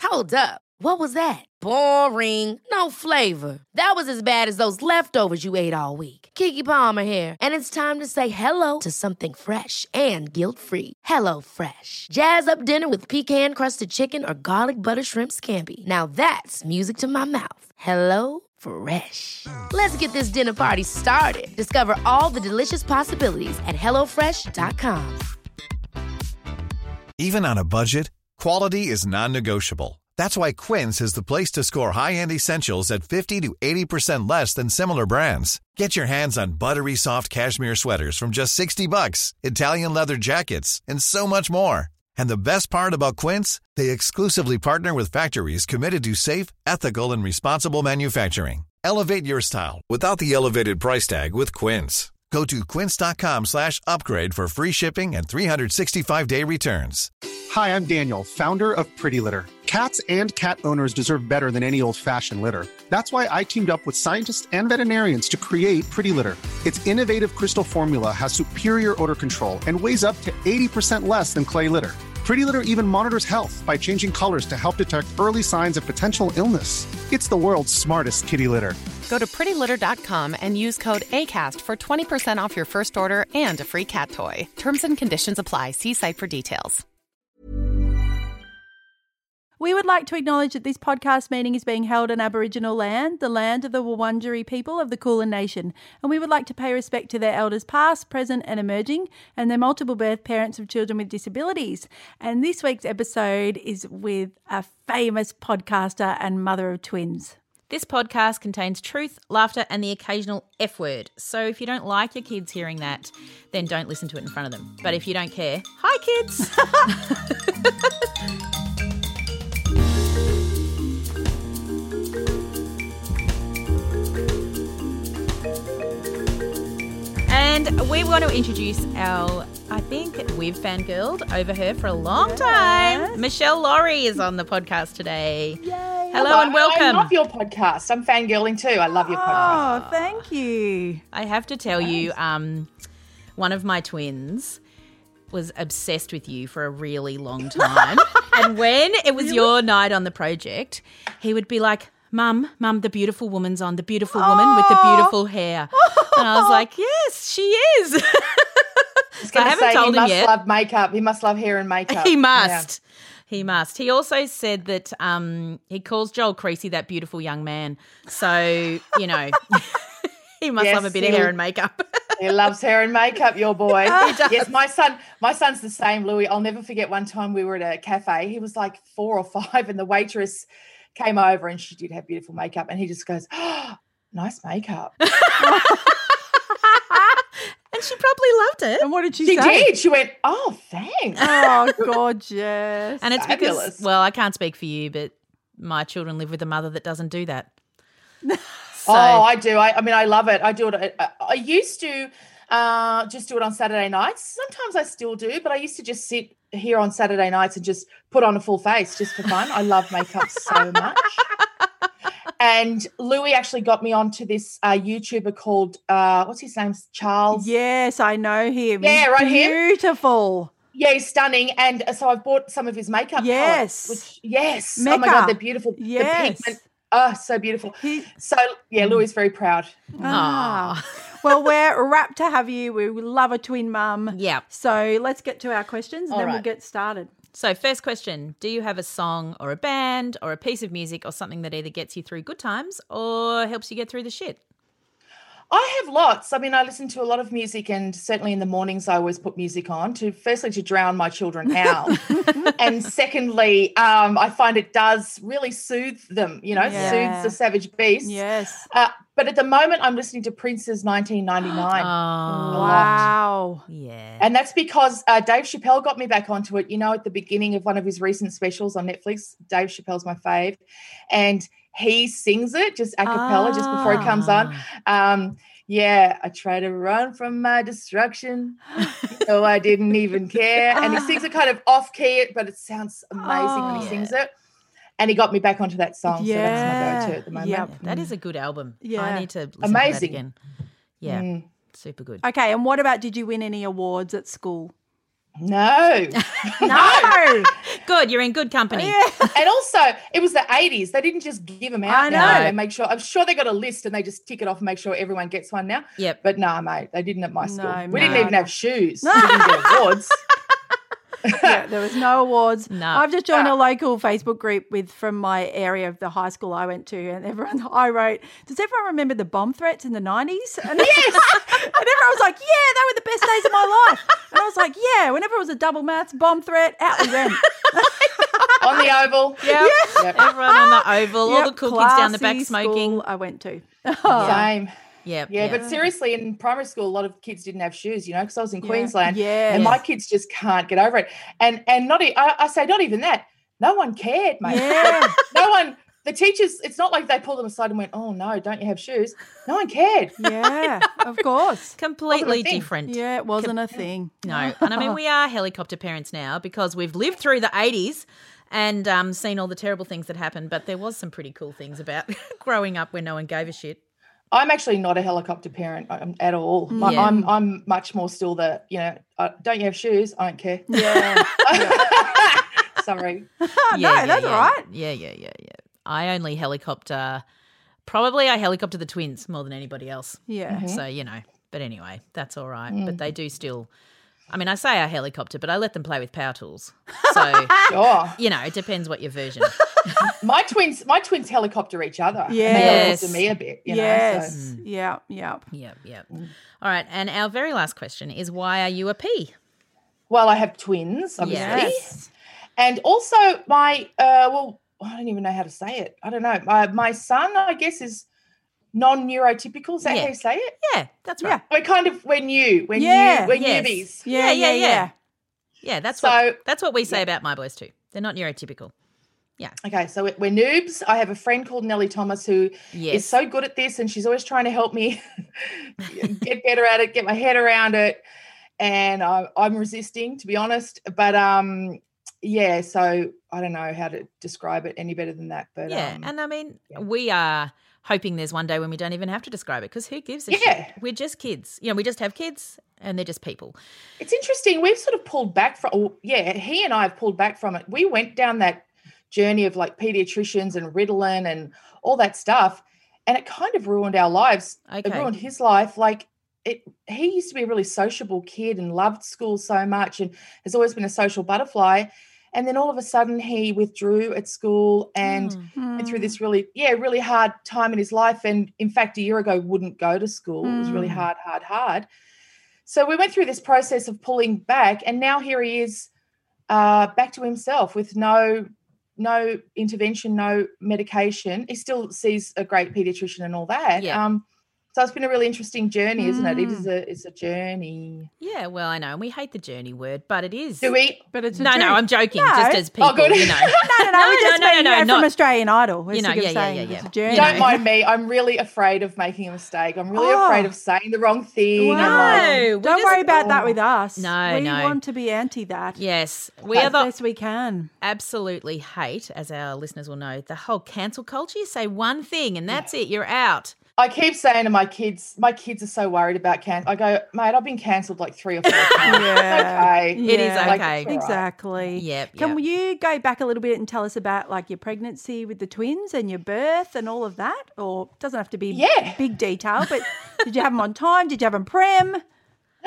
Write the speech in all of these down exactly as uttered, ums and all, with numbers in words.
Hold up. What was that? Boring. No flavor. That was as bad as those leftovers you ate all week. Keke Palmer here, and it's time to say hello to something fresh and guilt-free. Hello Fresh. Jazz up dinner with pecan-crusted chicken or garlic butter shrimp scampi. Now that's music to my mouth. Hello Fresh. Let's get this dinner party started. Discover all the delicious possibilities at hello fresh dot com. Even on a budget, quality is non-negotiable. That's why Quince is the place to score high-end essentials at fifty to eighty percent less than similar brands. Get your hands on buttery soft cashmere sweaters from just sixty bucks, Italian leather jackets, and so much more. And the best part about Quince, they exclusively partner with factories committed to safe, ethical, and responsible manufacturing. Elevate your style without the elevated price tag with Quince. Go to quince.com slash upgrade for free shipping and three sixty-five day returns. Hi, I'm Daniel, founder of Pretty Litter. Cats and cat owners deserve better than any old-fashioned litter. That's why I teamed up with scientists and veterinarians to create Pretty Litter. Its innovative crystal formula has superior odor control and weighs up to eighty percent less than clay litter. Pretty Litter even monitors health by changing colors to help detect early signs of potential illness. It's the world's smartest kitty litter. Go to pretty litter dot com and use code ACAST for twenty percent off your first order and a free cat toy. Terms and conditions apply. See site for details. We would like to acknowledge that this podcast meeting is being held on Aboriginal land, the land of the Wurundjeri people of the Kulin Nation, and we would like to pay respect to their elders past, present and emerging, and their multiple birth parents of children with disabilities. And this week's episode is with a famous podcaster and mother of twins. This podcast contains truth, laughter and the occasional F word. So if you don't like your kids hearing that, then don't listen to it in front of them. But if you don't care, hi kids! And we want to introduce our, I think we've fangirled over her for a long Yes. time. Michelle Laurie is on the podcast today. Yay. Hello, Hello, and welcome. I love your podcast. I'm fangirling too. I love your podcast. Oh, thank you. I have to tell you, um, one of my twins was obsessed with you for a really long time. And when it was your night on the project, he would be like, Mum, Mum, the beautiful woman's on, the beautiful woman with the beautiful hair. And I was like, yes, she is. I, was I haven't say, told he him must yet. love makeup. He must love hair and makeup. He must. Yeah. He must. He also said that um, he calls Joel Creasy that beautiful young man. So, you know, he must Yes, love a bit he of hair will- and makeup. He loves hair and makeup, your boy. Yes, my son, my son's the same, Louis. I'll never forget one time we were at a cafe. He was like four or five and the waitress came over and she did have beautiful makeup and he just goes, oh, nice makeup. And she probably loved it. And what did she, She say? did. She went, oh, thanks. Oh, gorgeous. And it's Fabulous. because, well, I can't speak for you, but my children live with a mother that doesn't do that. So, Oh, I do. I, I mean, I love it. I do it. I, I used to uh, just do it on Saturday nights. Sometimes I still do, but I used to just sit here on Saturday nights and just put on a full face just for fun. I love makeup so much. And Louis actually got me onto this uh, YouTuber called, uh, what's his name? Charles. Yes, I know him. Yeah, He's right, him. beautiful. Yeah, he's stunning. And uh, so I've bought some of his makeup Yes. palettes. Which, yes. Oh, my Mecca. God, they're beautiful. Yes. The pigment. Oh, so beautiful. He- So, yeah, Louis is very proud. Ah. Well, we're rapt to have you. We love a twin mum. yeah. So let's get to our questions and All then we'll right. get started. So first question, do you have a song or a band or a piece of music or something that either gets you through good times or helps you get through the shit? I have lots. I mean, I listen to a lot of music and certainly in the mornings I always put music on to firstly to drown my children out. And secondly, um, I find it does really soothe them, you know, Yeah. soothes the savage beast. Yes. Uh, but at the moment I'm listening to Prince's nineteen ninety-nine. Oh, Wow. yeah. And that's because uh, Dave Chappelle got me back onto it. You know, at the beginning of one of his recent specials on Netflix, Dave Chappelle's my fave. And he sings it just a cappella just before he comes on. Um, yeah, I try to run from my destruction. So I didn't even care. And he sings it kind of off key, but it sounds amazing when he Oh. sings it. And he got me back onto that song. So that's my Yeah. go-to at the moment. Yep. That is a good album. Yeah. I need to listen Amazing. to that again. Yeah, Mm. super good. Okay, and what about did you win any awards at school? No. No. good. You're in good company. Yeah. And also, it was the eighties. They didn't just give them out I now. know. They make sure. I'm sure they got a list and they just tick it off and make sure everyone gets one now. Yep. But nah, mate, they didn't at my school. No, we no. didn't even have shoes. We didn't get awards. Yeah, there was no awards. No. I've just joined a local Facebook group with from my area of the high school I went to, and everyone I wrote, does everyone remember the bomb threats in the nineties? And yes, and everyone was like, yeah, they were the best days of my life. And I was like, yeah, whenever it was a double maths bomb threat, out we went. On the oval. Yep. Yep. Everyone on the oval, all Yep, the cool kids down the classy back smoking. school I went to. Same. Yep. Yeah, yep. but seriously, in primary school, a lot of kids didn't have shoes, you know, because I was in Yeah. Queensland. Yes. And my kids just can't get over it. And and not, e- I, I say not even that. No one cared, mate. Yeah. No one, the teachers, it's not like they pulled them aside and went, oh, no, don't you have shoes? No one cared. Yeah, of course. Completely Wasn't a thing. different. Yeah, it wasn't a thing. No. And I mean, we are helicopter parents now because we've lived through the eighties and um, seen all the terrible things that happened. But there was some pretty cool things about growing up where no one gave a shit. I'm actually not a helicopter parent um, at all. My- Yeah. I'm I'm much more still the, you know, uh, don't you have shoes? I don't care. Yeah. Sorry. no, that's yeah. all right. Yeah, yeah, yeah, yeah. I only helicopter, probably I helicopter the twins more than anybody else. Yeah. So, you know, but anyway, that's all right. Mm. But they do still, I mean, I say I helicopter, but I let them play with power tools. So, Sure. you know, it depends what your version. My twins, my twins helicopter each other. And they Yes. helicopter me a bit, you know. Yes. So. Yeah. Yep. Yep, yep. All right. And our very last question is, why are you a P? Well, I have twins, obviously. Yes. And also my, uh, well, I don't even know how to say it. I don't know. My, my son, I guess, is non-neurotypical. Is that Yeah. how you say it? Yeah, that's right. We're kind of, we're new. We're Yeah. new. We're Yes. newbies. Yeah. Yeah. Yeah. Yeah, that's So- what that's what we say about my boys too. They're not neurotypical. Okay, so we- we're noobs. I have a friend called Nellie Thomas who Yes. is so good at this, and she's always trying to help me get better at it, get my head around it. And I, I'm resisting, to be honest. But um, yeah, so I don't know how to describe it any better than that. But Yeah, um, and I mean, we are hoping there's one day when we don't even have to describe it because who gives a Yeah. shit? We're just kids. You know, we just have kids and they're just people. it's interesting. We've sort of pulled back from. Oh, yeah, he and I have pulled back from it. We went down that journey of like pediatricians and Ritalin and all that stuff, and it kind of ruined our lives. It Okay. ruined his life. Like it, he used to be a really sociable kid and loved school so much, and has always been a social butterfly. And then all of a sudden, he withdrew at school and Hmm. went through this really, yeah, really hard time in his life. And in fact, a year ago, wouldn't go to school. It was really Hmm. hard, hard, hard. So we went through this process of pulling back, and now here he is, uh, back to himself with no. no intervention, no medication. He still sees a great pediatrician and all that. Yeah. Um, so it's been a really interesting journey, isn't it? It is a it's a journey. Yeah, well, I know. And we hate the journey word, but it is. Do we? But it's a No, no, journey. I'm joking. No. Just as people, Oh, good. you know. No, no, no. No, we no, just no, mean, no, you know, not- from Australian Idol. We're You know, sick of yeah, yeah, saying yeah, it's yeah. a journey. You know. Don't mind me. I'm really afraid of making a mistake. I'm really Oh. afraid of saying the wrong thing. Wow. And like, No, we Don't just- worry about that with us. No, we no. want to be anti that. Yes, we as are the best we can. absolutely hate, as our listeners will know, the whole cancel culture. You say one thing and that's it. You're out. I keep saying to my kids, my kids are so worried about cancel. I go, mate, I've been cancelled like three or four times. Yeah. Okay. It is Yeah. Like, okay. it's all right. Exactly. Yep, Can yep. you go back a little bit and tell us about like your pregnancy with the twins and your birth and all of that? Or it doesn't have to be Yeah. big detail, but did you have them on time? Did you have them prem? Uh,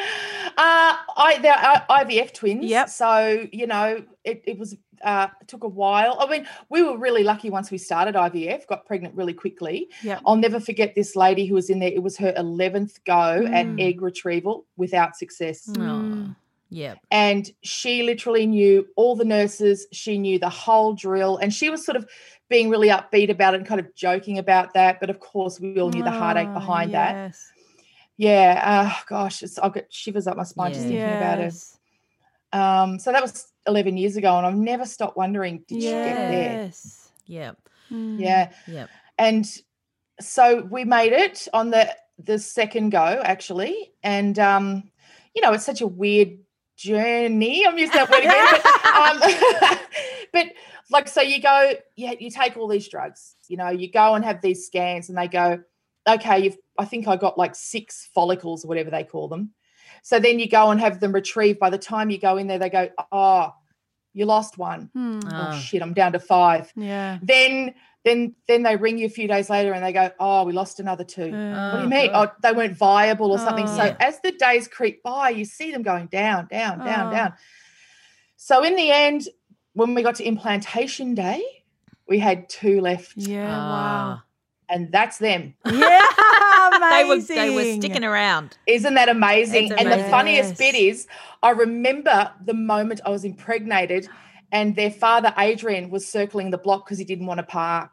I they're uh, I V F twins. Yep. So you know, it, it was uh, it took a while. I mean, we were really lucky once we started I V F. Got pregnant really quickly. Yep. I'll never forget this lady who was in there. It was her eleventh go Mm. at egg retrieval without success. Oh, yep. And she literally knew all the nurses. She knew the whole drill, and she was sort of being really upbeat about it and kind of joking about that. But of course, we all knew the heartache Oh, behind that. yes. Yeah. Uh, gosh, it's, I'll get shivers up my spine just Yeah. thinking about it. Yes. Um, so that was eleven years ago, and I've never stopped wondering, did she get there? Yes. Yep. Mm. Yeah. Yep. And so we made it on the the second go, actually. And, um, you know, it's such a weird journey. I'm using that word again. But, um, but like, so you go, you, you take all these drugs, you know, you go and have these scans and they go, okay, you've, I think I got like six follicles or whatever they call them. So then you go and have them retrieved. By the time you go in there, they go, oh, you lost one. Hmm. Oh, Oh. shit, I'm down to five. Yeah. Then then then they ring you a few days later and they go, oh, we lost another two. Uh, What do you Oh, mean? God. Oh, they weren't viable or something. Oh. So Yeah. as the days creep by, you see them going down, down, down, Oh. down. So in the end, when we got to implantation day, we had two left, yeah. Wow. Ah. and that's them. Yeah. They were Amazing. they were sticking around. Isn't that amazing? It's And the amazing. funniest Yes. bit is I remember the moment I was impregnated and their father, Adrian, was circling the block because he didn't want to park.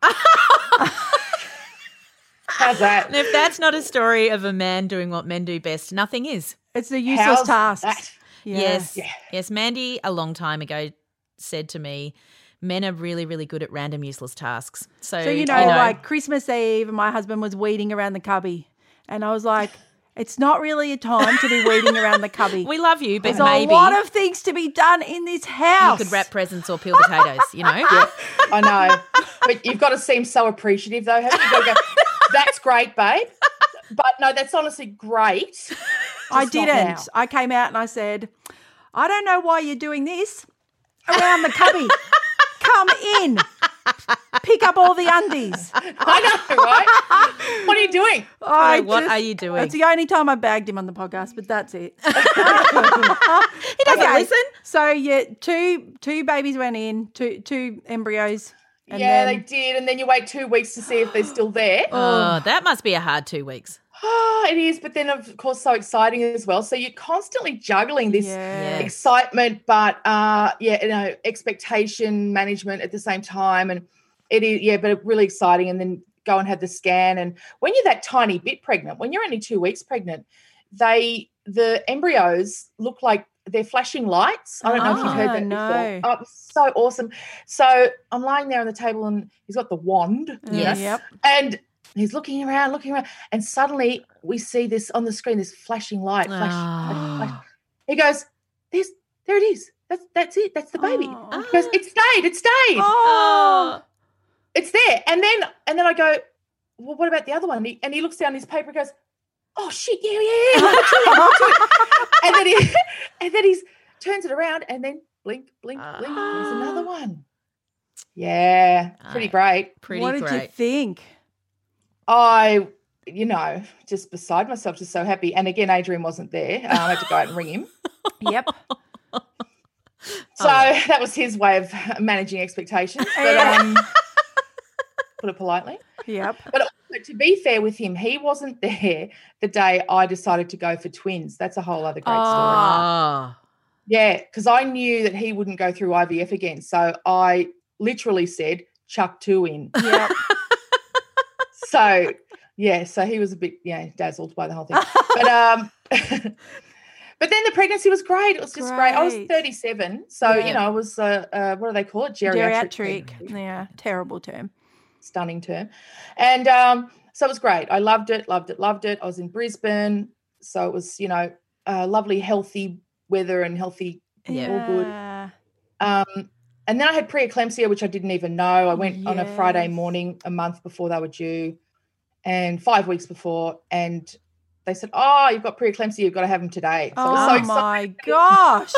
How's that? And if that's not a story of a man doing what men do best, nothing is. It's the useless How's tasks. that? Yeah. Yes. Yeah. Yes. Mandy, a long time ago, said to me, men are really, really good at random useless tasks. So, So, you know, like Christmas Eve, my husband was weeding around the cubby. And I was like, it's not really a time to be weeding around the cubby. we love you, but There's maybe a lot of things to be done in this you house. could wrap presents or peel potatoes, you know? I know. But you've got to seem so appreciative, though. Haven't you? You've got to go, that's great, babe. But no, that's honestly great. I Just not didn't. now. I came out and I said, I don't know why you're doing this around the cubby. Come in. Pick up all the undies. I know, right? What are you doing? I what are you doing? It's the only time I bagged him on the podcast, but that's it. He doesn't Okay, listen. So yeah, two two babies went in, two two embryos. And yeah, then, they did. And then you wait two weeks to see if they're still there. Oh, that must be a hard two weeks. Oh, it is. But then, of course, so exciting as well. So you're constantly juggling this Yeah. Yes. excitement, but, uh, yeah, you know, expectation management at the same time. And it is, yeah, but really exciting. And then go and have the scan. And when you're that tiny bit pregnant, when you're only two weeks pregnant, they, the embryos look like they're flashing lights. I don't know if you've heard Ah, that no. before. Oh, it's so awesome. So I'm lying there on the table and he's got the wand. you know, Yes. Yep. And he's looking around, looking around, and suddenly we see this on the screen, this flashing light. Flash, Ah. flash, flash. He goes, "There's, there it is. That's that's it. That's the baby." Oh. He goes, "It stayed. It stayed. Oh. It's there." And then and then I go, "Well, what about the other one?" And he, and he looks down his paper and goes, "Oh shit, yeah, yeah, yeah." Look to it. and then he and then he's turns it around and then blink, blink, blink. There's another one. Yeah, pretty Aye. great. Pretty What did great. you think? I, you know, just beside myself, just so happy. And again, Adrian wasn't there. Um, I had to go out and ring him. Yep. So that was his way of managing expectations. But, um, put it politely. Yep. But also, to be fair with him, he wasn't there the day I decided to go for twins. That's a whole other great story. Oh. Yeah, because I knew that he wouldn't go through I V F again. So I literally said, chuck two in. Yep. So, yeah, so he was a bit, yeah, dazzled by the whole thing. But um, but then the pregnancy was great. It was just great. I was Great. thirty-seven. So, Yeah. you know, I was, uh, uh, what do they call it? Geriatric. Geriatric. Yeah. Terrible term. Stunning term. And um, so it was great. I loved it, loved it, loved it. I was in Brisbane. So it was, you know, uh, lovely, healthy weather and healthy, Yeah. all good. Yeah. Um, and then I had preeclampsia, which I didn't even know. I went on a Friday Yes. morning a month before they were due and five weeks before. And they said, oh, you've got preeclampsia. You've got to have them today. So I was so Oh excited. my gosh.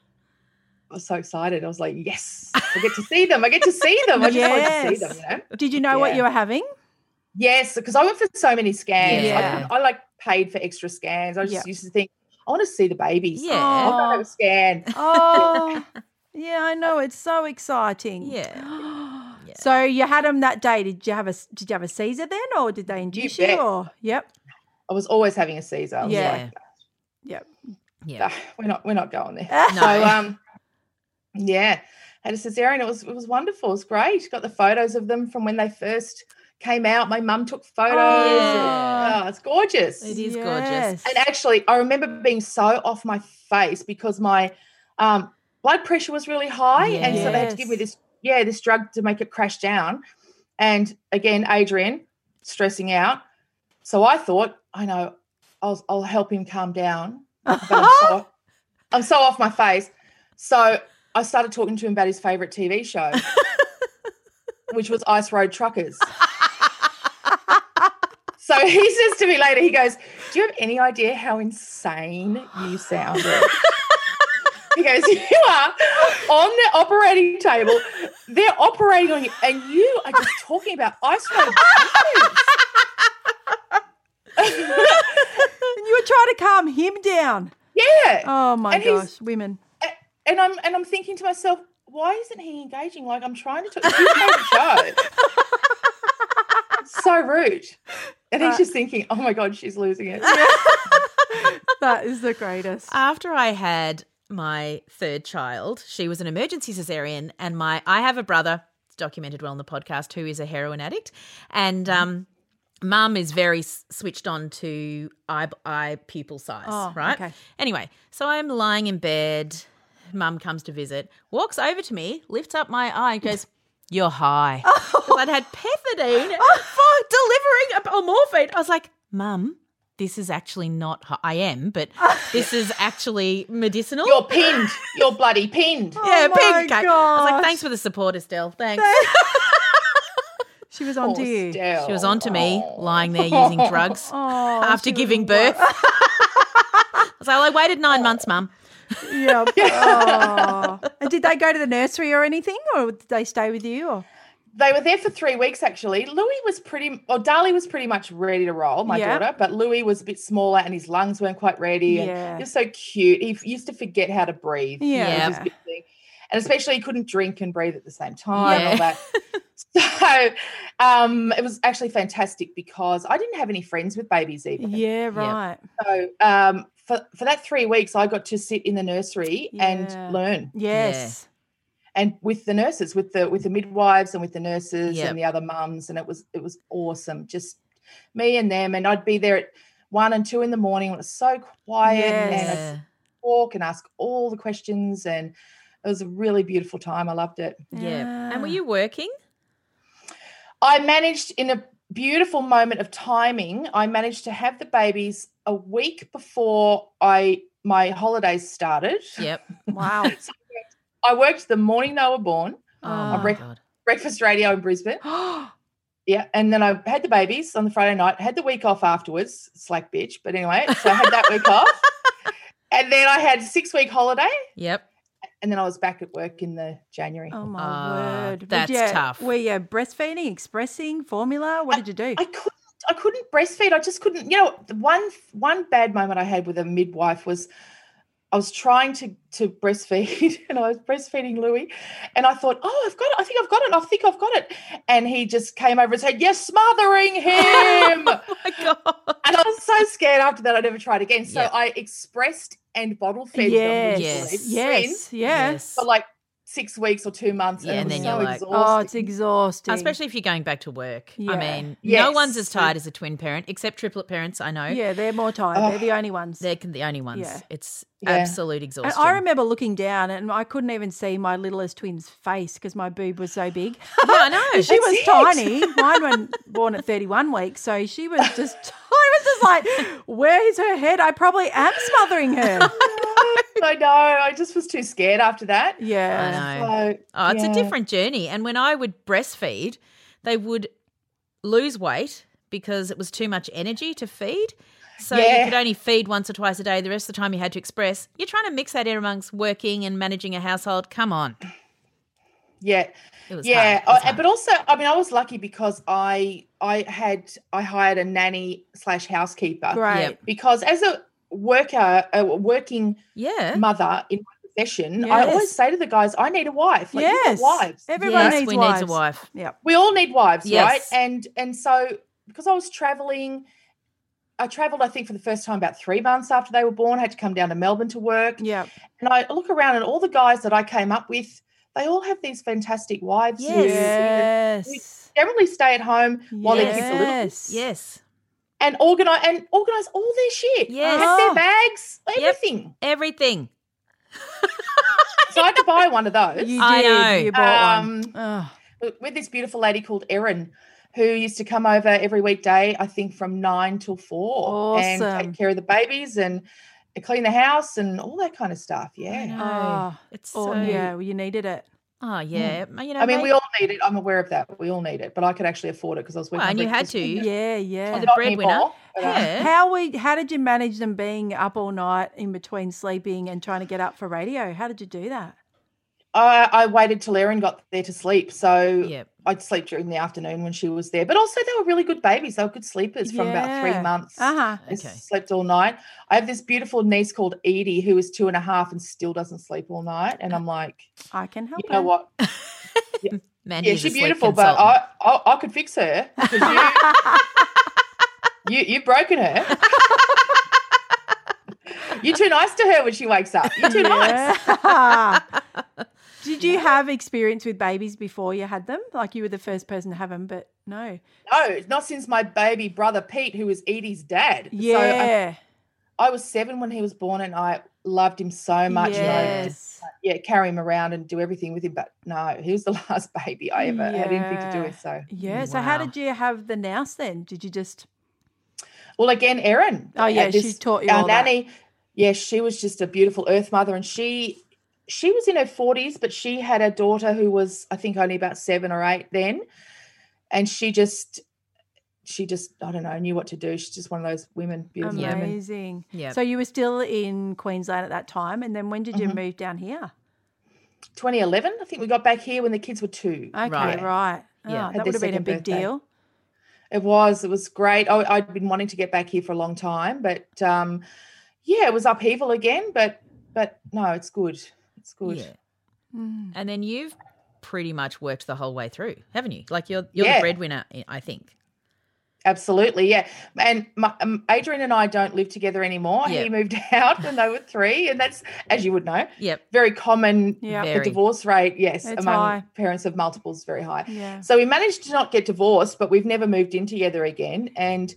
I was so excited. I was like, yes, I get to see them. I get to see them. I just wanted to see them, you know. Did you know what Yeah. you were having? Yes, because I went for so many scans. Yeah. I, I like paid for extra scans. I just Yeah. used to think, I want to see the babies. Yeah. I'll go have a scan. Oh, yeah, I know. It's so exciting. Yeah. So you had them that day. Did you have a Did you have a Caesar then, or did they induce you? bet. Or yep, I was always having a Caesar. I was Yeah. like, yep. Yeah. "Ah, we're not we're not going there. No. So um yeah, had a cesarean. It was it was wonderful. It was great. Got the photos of them from when they first came out. My mum took photos. Oh. Oh, it's gorgeous. It is Yes. gorgeous. And actually, I remember being so off my face because my um, blood pressure was really high, and so they had to give me Yes. this, yeah, this drug to make it crash down. And again, Adrian stressing out. So I thought, I know, I'll, I'll help him calm down. But I'm so, I'm so off my face. So I started talking to him about his favourite T V show, which was Ice Road Truckers. So he says to me later, he goes, do you have any idea how insane you sounded? He goes, you are on the operating table. They're operating on you, and you are just talking about ice cold tissues. And you were trying to calm him down. Yeah. Oh my And he's- gosh, women. And I'm and I'm thinking to myself, why isn't he engaging? Like, I'm trying to talk. It's his favourite show. So rude. And he's just thinking, oh my God, she's losing it. That is the greatest. After I had my third child, she was an emergency cesarean, and my I have a brother, it's documented well on the podcast, who is a heroin addict, and um, Mum is very s- switched on to eye, eye pupil size, Oh, right? okay. Anyway, so I'm lying in bed. Mum comes to visit, walks over to me, lifts up my eye, and goes, "You're high." Because I'd had pethidine for delivering a, or morphine. I was like, Mum, this is actually not high. I am, but this is actually medicinal. You're pinned. You're bloody pinned. yeah, Oh pink. my Okay. I was like, gosh. thanks for the support, Estelle. Thanks. She was on to Poor you. Stell. She was on to me, lying there using drugs Oh, after she was giving a birth. I was like, well, I waited nine months, Mum. Yeah. Oh. And did they go to the nursery or anything, or did they stay with you? Or They were there for three weeks, actually. Louis was pretty, or Dali was pretty much ready to roll, my Yeah. daughter, but Louis was a bit smaller and his lungs weren't quite ready. And Yeah. he was so cute. He f- used to forget how to breathe. Yeah. which is a big thing. And especially he couldn't drink and breathe at the same time and all Yeah. that. So um, it was actually fantastic because I didn't have any friends with babies even. yeah, right. So um, for, for that three weeks, I got to sit in the nursery Yeah. and learn. Yes. And with the nurses, with the with the midwives and with the nurses Yep. and the other mums, and it was it was awesome. Just me and them, and I'd be there at one and two in the morning when it was so quiet, and I'd Yeah. talk and ask all the questions, and it was a really beautiful time. I loved it. Yeah. And were you working? I managed in a beautiful moment of timing. I managed to have the babies a week before I my holidays started. Yep. Wow. I worked the morning they were born, Oh, Uh, my break- God. breakfast radio in Brisbane. Yeah, and then I had the babies on the Friday night, had the week off afterwards, slack bitch. But anyway, so I had that week off. And then I had a six-week holiday, Yep. and then I was back at work in the January. Oh my Ah, word. Were that's you- tough. Were you breastfeeding, expressing, formula? What did you do? I couldn't I couldn't breastfeed. I just couldn't, you know, the one one bad moment I had with a midwife was I was trying to to breastfeed and I was breastfeeding Louis and I thought, oh, I've got it. I think I've got it. I think I've got it. And he just came over and said, you're smothering him. Oh, my God. And I was so scared after that I never tried again. So Yeah. I expressed and bottle fed yes. them. Yes. literally, Yes. twins, Yeah. Yes. for like six weeks or two months. Yeah, and, and it was then so you're like, exhausting. Oh, it's exhausting. Especially if you're going back to work. Yeah. I mean, no Yes. one's as tired as a twin parent, except triplet parents, I know. Yeah, they're more tired. They're the only ones. They're the only ones. Yeah. It's Yeah. absolute And exhaustion. I remember looking down and I couldn't even see my littlest twin's face because my boob was so big. Yeah, I know. She was it. tiny. Mine was born at thirty-one weeks, so she was just. I was just like, "Where is her head? I probably am smothering her." I know. I just was too scared after that. Yeah, I know. So, Oh, it's yeah. a different journey. And when I would breastfeed, they would lose weight because it was too much energy to feed. So you Yeah. could only feed once or twice a day. The rest of the time you had to express. You're trying to mix that in amongst working and managing a household. Come on. Yeah. It was Yeah, hard. It was I- hard. but also, I mean, I was lucky because I I had I hired a nanny slash housekeeper great. Yep. because as a worker, a working Yeah. mother in my profession, I Yes. always say to the guys, I need a wife. Like, you've got Yes, wives. everyone Yes, needs we wives. need a wife. Yep. We all need wives, Yes. right? And and so because I was traveling, I traveled, I think, for the first time about three months after they were born. I had to come down to Melbourne to work. Yep. And I look around and all the guys that I came up with, they all have these fantastic wives. who- Yes. generally stay at home while their kids are little Yes. Yes. and organize and organize all their shit. Yes. Pack Oh. their bags, Yep. everything. Everything. So I had to buy one of those You did. I know. You bought Um, one. Oh. with this beautiful lady called Erin, who used to come over every weekday, I think from nine till four, and Awesome. take care of the babies and clean the house and all that kind of stuff. I Yeah. know. Oh, It's oh, so yeah, well, you needed it. Oh, yeah. You know, I mean, maybe- we all need it. I'm aware of that. We all need it, but I could actually afford it because I was working. Well, and on you had breakfast. to. Yeah, yeah. the Not breadwinner. anymore, but, um, Yeah. How we? How did you manage them being up all night in between sleeping and trying to get up for radio? How did you do that? I, I waited till Erin got there to sleep, so Yep. I'd sleep during the afternoon when she was there. But also, they were really good babies. They were good sleepers from about three Yeah. months. Uh-huh. They Okay. slept all night. I have this beautiful niece called Edie who is two and a half and still doesn't sleep all night. And I'm like, I can help. you know her. what? Mandy Yeah, is a she's sleep beautiful, but consultant. I, I I could fix her because you, you you've broken her. You're too nice to her when she wakes up. You're too nice. Yeah. Did you have experience with babies before you had them? Like you were the first person to have them, but no. No, not since my baby brother Pete, who was Edie's dad. So I, Yeah. I was seven when he was born, and I loved him so much. And I Yes. just, yeah, carry him around and do everything with him. But no, he was the last baby I ever had anything to do Yeah. with. So, Yeah. So how Wow. did you have the nous then? Did you just well, again, Erin. Oh, yeah, uh, she taught you our all that. nanny. Yeah, she was just a beautiful earth mother, and she she was in her forties, but she had a daughter who was, I think, only about seven or eight then, and she just. She just, I don't know, knew what to do. She's just one of those women, beautiful women. amazing? Yep. So you were still in Queensland at that time, and then when did you Mm-hmm. move down here? twenty eleven, I think we got back here when the kids were two. Okay, Right. right. Oh, Yeah. that Had their would have been a second big birthday. deal. It was, it was great. I, I'd been wanting to get back here for a long time, but um, yeah, it was upheaval again, but but no, it's good. It's good. Yeah. Mm. And then you've pretty much worked the whole way through, haven't you? Like you're you're Yeah. the breadwinner, I think. Absolutely, yeah. And my, um, Adrian and I don't live together anymore. Yeah. He moved out when they were three, and that's, as you would know, Yep. very common. Yeah. The Very. divorce rate, yes, It's among high. parents of multiples is very high. Yeah. So we managed to not get divorced, but we've never moved in together again. And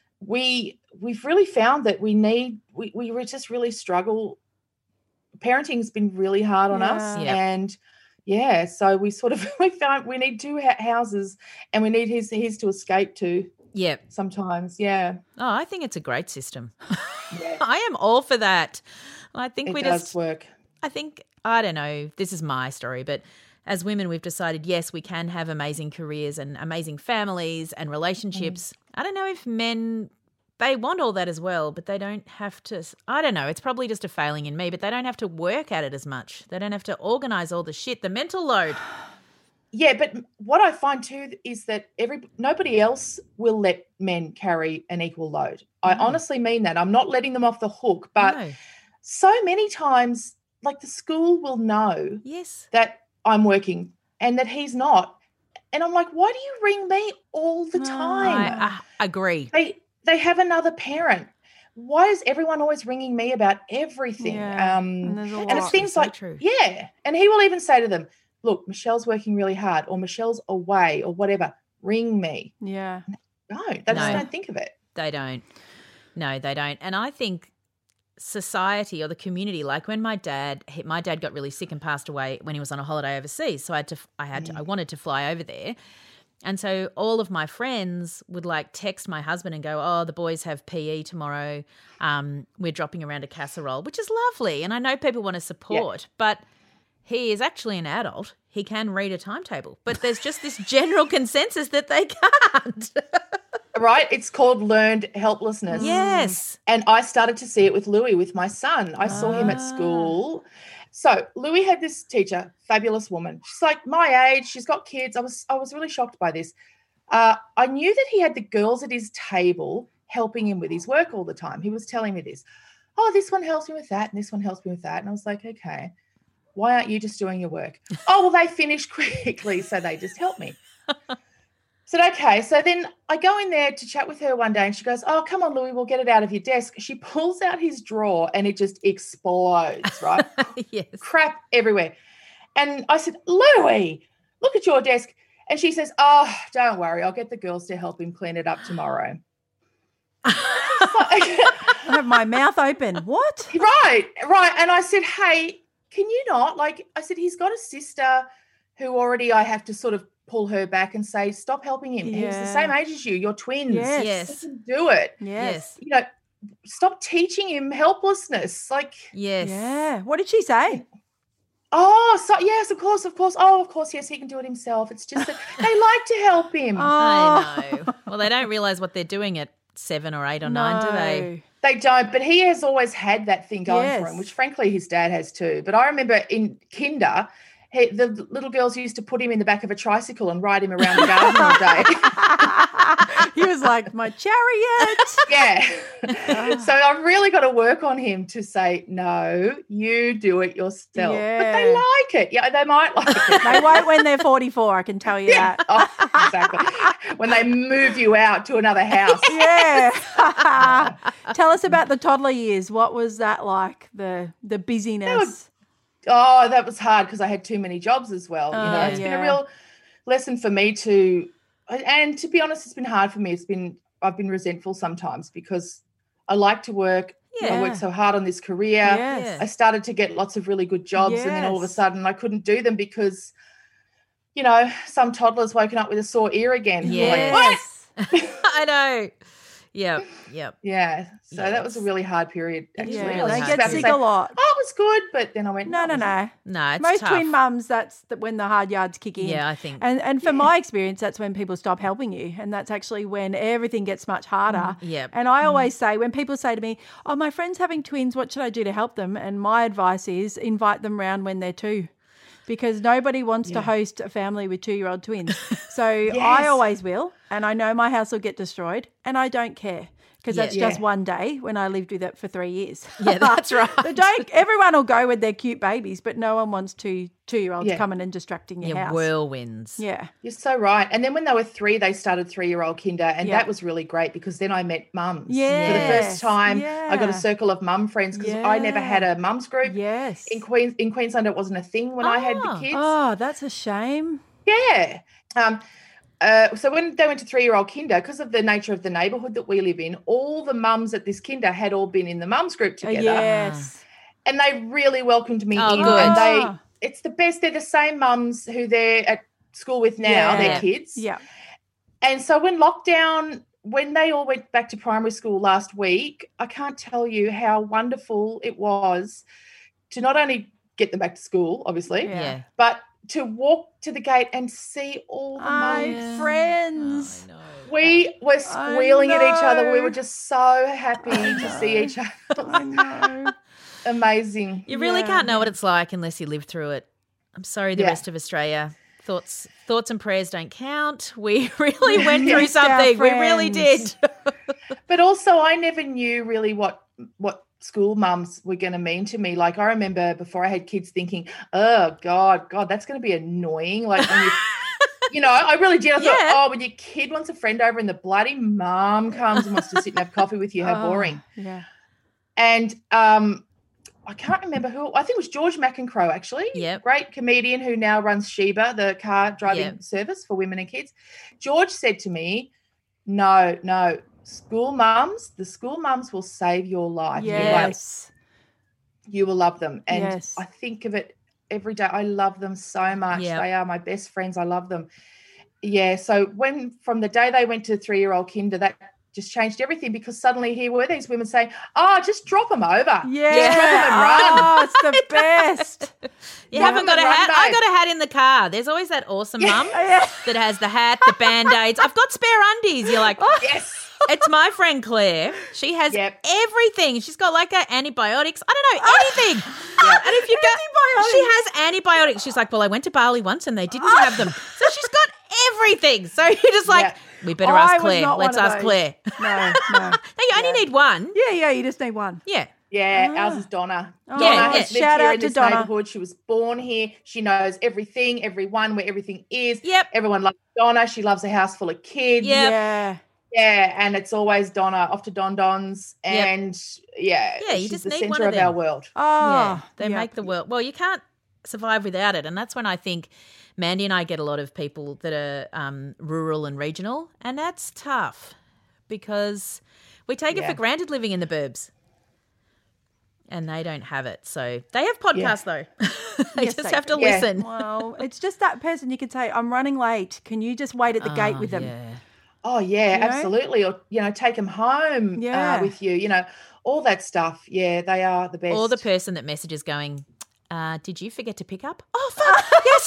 we we've really found that we need we we re- just really struggle. Parenting's been really hard on us, Yeah. Yeah. and yeah, so we sort of we found we need two ha- houses, and we need his his to escape to Yep. sometimes. Yeah, Oh, I think it's a great system. yeah, I am all for that. I think it we does just work. I think, I don't know, this is my story, but as women, we've decided, yes, we can have amazing careers and amazing families and relationships. Mm. I don't know if men, they want all that as well, but they don't have to, I don't know, it's probably just a failing in me, but they don't have to work at it as much. They don't have to organise all the shit, the mental load. Yeah, but what I find too is that every nobody else will let men carry an equal load. I No. honestly mean that. I'm not letting them off the hook, but No. so many times, like the school will know Yes. that I'm working and that he's not. And I'm like, why do you ring me all the No. time? I, I agree. they they have another parent. Why is everyone always ringing me about everything? Yeah, Um, and there's a and lot. it's things So like, true. yeah. And he will even say to them, look, Michelle's working really hard, or Michelle's away, or whatever. Ring me. Yeah. No, they just No. don't think of it. They don't. No, they don't. And I think society or the community, like when my dad, he- my dad got really sick and passed away when he was on a holiday overseas. So I had to, I had to, I wanted to fly over there. And so all of my friends would like text my husband and go, oh, the boys have P E tomorrow. Um, we're dropping around a casserole, which is lovely. And I know people want to support, but he is actually an adult. He can read a timetable, but there's just this general consensus that they can't. Right? It's called learned helplessness. Yes. And I started to see it with Louis, with my son. I saw him at school. So Louis had this teacher, fabulous woman. She's like my age. She's got kids. I was I was really shocked by this. Uh, I knew that he had the girls at his table helping him with his work all the time. He was telling me this. Oh, this one helps me with that, and this one helps me with that. And I was like, okay, why aren't you just doing your work? Oh, well, they finish quickly, so they just help me. Said, okay. So then I go in there to chat with her one day and she goes, oh, come on, Louis, we'll get it out of your desk. She pulls out his drawer and it just explodes, right? Yes. Crap everywhere. And I said, Louis, look at your desk. And she says, oh, don't worry. I'll get the girls to help him clean it up tomorrow. I have my mouth open. What? Right, right. And I said, hey, can you not? Like, I said, he's got a sister who already I have to sort of pull her back and say, stop helping him. He's the Yeah. same age as you. You're twins. Yes. Yes. He can do it. Yes. You know, stop teaching him helplessness. Like, Yes. Yeah. What did she say? Oh, so yes, of course, of course. Oh, of course, yes, he can do it himself. It's just that they like to help him. I know. Well, they don't realise what they're doing at seven or eight or nine, do they? They don't, but he has always had that thing going Yes. for him, which frankly his dad has too. But I remember in kinder, he, the little girls used to put him in the back of a tricycle and ride him around the garden all day. He was like, my chariot. Yeah. So I've really got to work on him to say, no, you do it yourself. Yeah. But they like it. Yeah, they might like it. They won't when they're forty-four, I can tell you that. Oh, exactly. When they move you out to another house. Yeah. Tell us about the toddler years. What was that like, the the busyness? Oh, that was hard because I had too many jobs as well. You know, Oh, it's been yeah. a real lesson for me to, and to be honest, it's been hard for me. It's been, I've been resentful sometimes because I like to work. Yeah. I worked so hard on this career. Yes. I started to get lots of really good jobs and then all of a Yes. sudden I couldn't do them because, you know, some toddler's woken up with a sore ear again. You're like, Yes. I know. Yep, yep. yeah. So Yeah, that was a it's- really hard period. Actually, Yeah, really I was they just hard get about to sick say, a lot. oh, it was good, but then I went, No, no, it wasn't. no. No, it's Most tough. twin mums, that's the, when the hard yards kick in. Yeah, I think. And and for my experience, that's when people stop helping you, and that's actually when everything gets much harder. Yep. And I always say, when people say to me, "Oh, my friend's having twins, what should I do to help them?" And my advice is invite them round when they're two, because nobody wants to host a family with two-year-old twins. So I always will, and I know my house will get destroyed, and I don't care. Because that's Yeah. just one day when I lived with it for three years. Yeah, that's right. But don't, everyone will go with their cute babies, but no one wants two two-year-olds Yeah. coming and distracting your Yeah, house. whirlwinds. Yeah. You're so right. And then when they were three, they started three-year-old kinder, and Yeah. that was really great because then I met mums. For the Yes. first time, I got Yeah. a circle of mum friends because I never Yeah. had a mums group. Yes. In Queens, in Queensland, it wasn't a thing when I had the Ah. kids. Oh, that's a shame. Yeah. Um, uh, so when they went to three-year-old kinder, because of the nature of the neighbourhood that we live in, all the mums at this kinder had all been in the mums group Uh, together. yes. And they really welcomed me Oh, in. good. And they, Ah. it's the best. They're the same mums who they're at school with now, Yeah. their kids. Yeah. And so when lockdown, when they all went back to primary school last week, I can't tell you how wonderful it was to not only get them back to school, obviously, Yeah. Yeah. but to walk to the gate and see all the My mums. friends. I know. We were squealing at each other. We know. were just so happy to see each I other. know. Amazing. You really Yeah. can't know what it's like unless you live through it. I'm sorry, the Yeah. rest of Australia. Thoughts, thoughts and prayers don't count. We really went through Missed our something. We really did. friends. But also I never knew really what what school mums were going to mean to me. Like I remember before I had kids thinking, oh, God, God, that's going to be annoying. Like when you, you know, I really did. I thought, Yeah. oh, when your kid wants a friend over and the bloody mum comes and wants to sit and have coffee with you, how Oh, boring. Yeah. And um, I can't remember who, I think it was George McEncroe, actually. Yep. Great comedian who now runs Sheba, the car driving Yep. service for women and kids. George said to me, no, no, school mums, the school mums will save your life. You, won't. Yes. You will love them. And Yes. I think of it every day. I love them so much. Yep. They are my best friends. I love them. Yeah. So when, from the day they went to three-year-old kinder, that just changed everything because suddenly here were these women saying, oh, just drop them over. Yeah. Just drop them and run. Oh, it's the best. You Run haven't got a and run, hat. I babe. got a hat in the car. There's always that awesome mum Yeah. that has the hat, the band-aids. I've got spare undies. You're like, Yes. it's my friend Claire. She has Yep. everything. She's got like her antibiotics. I don't know, anything. Yep. And if you go, she has antibiotics. She's like, well, I went to Bali once and they didn't have them. So she's got everything. So you're just like, Yep. we better I ask was Claire. not one Let's of ask those. Claire. No, no. No, you only need one. Yeah, yeah, you just need one. Yeah. Yeah, ours is Donna. Oh, Donna yeah. has lived Shout here out in to this Donna. neighbourhood. She was born here. She knows everything, everyone, where everything is. Yep. Everyone loves Donna. She loves a house full of kids. Yep. Yeah. Yeah, and it's always Donna off to Don Don's, and yeah, Yeah, you she's just the need centre one of of our them. world. Oh, Yeah, they yeah. make the world. Well, you can't survive without it, and that's when I think Mandy and I get a lot of people that are um, rural and regional, and that's tough because we take it Yeah. for granted living in the burbs, and they don't have it. So they have podcasts though. they Yes, just they have to do. Yeah. listen. Well, it's just that person you could say, I'm running late. Can you just wait at the gate Oh, with them? yeah. Oh yeah, You know? absolutely. Or you know, take them home Yeah. uh, with you. You know, all that stuff. Yeah, they are the best. Or the person that messages going, Uh, did you forget to pick up? Oh, fuck, yes.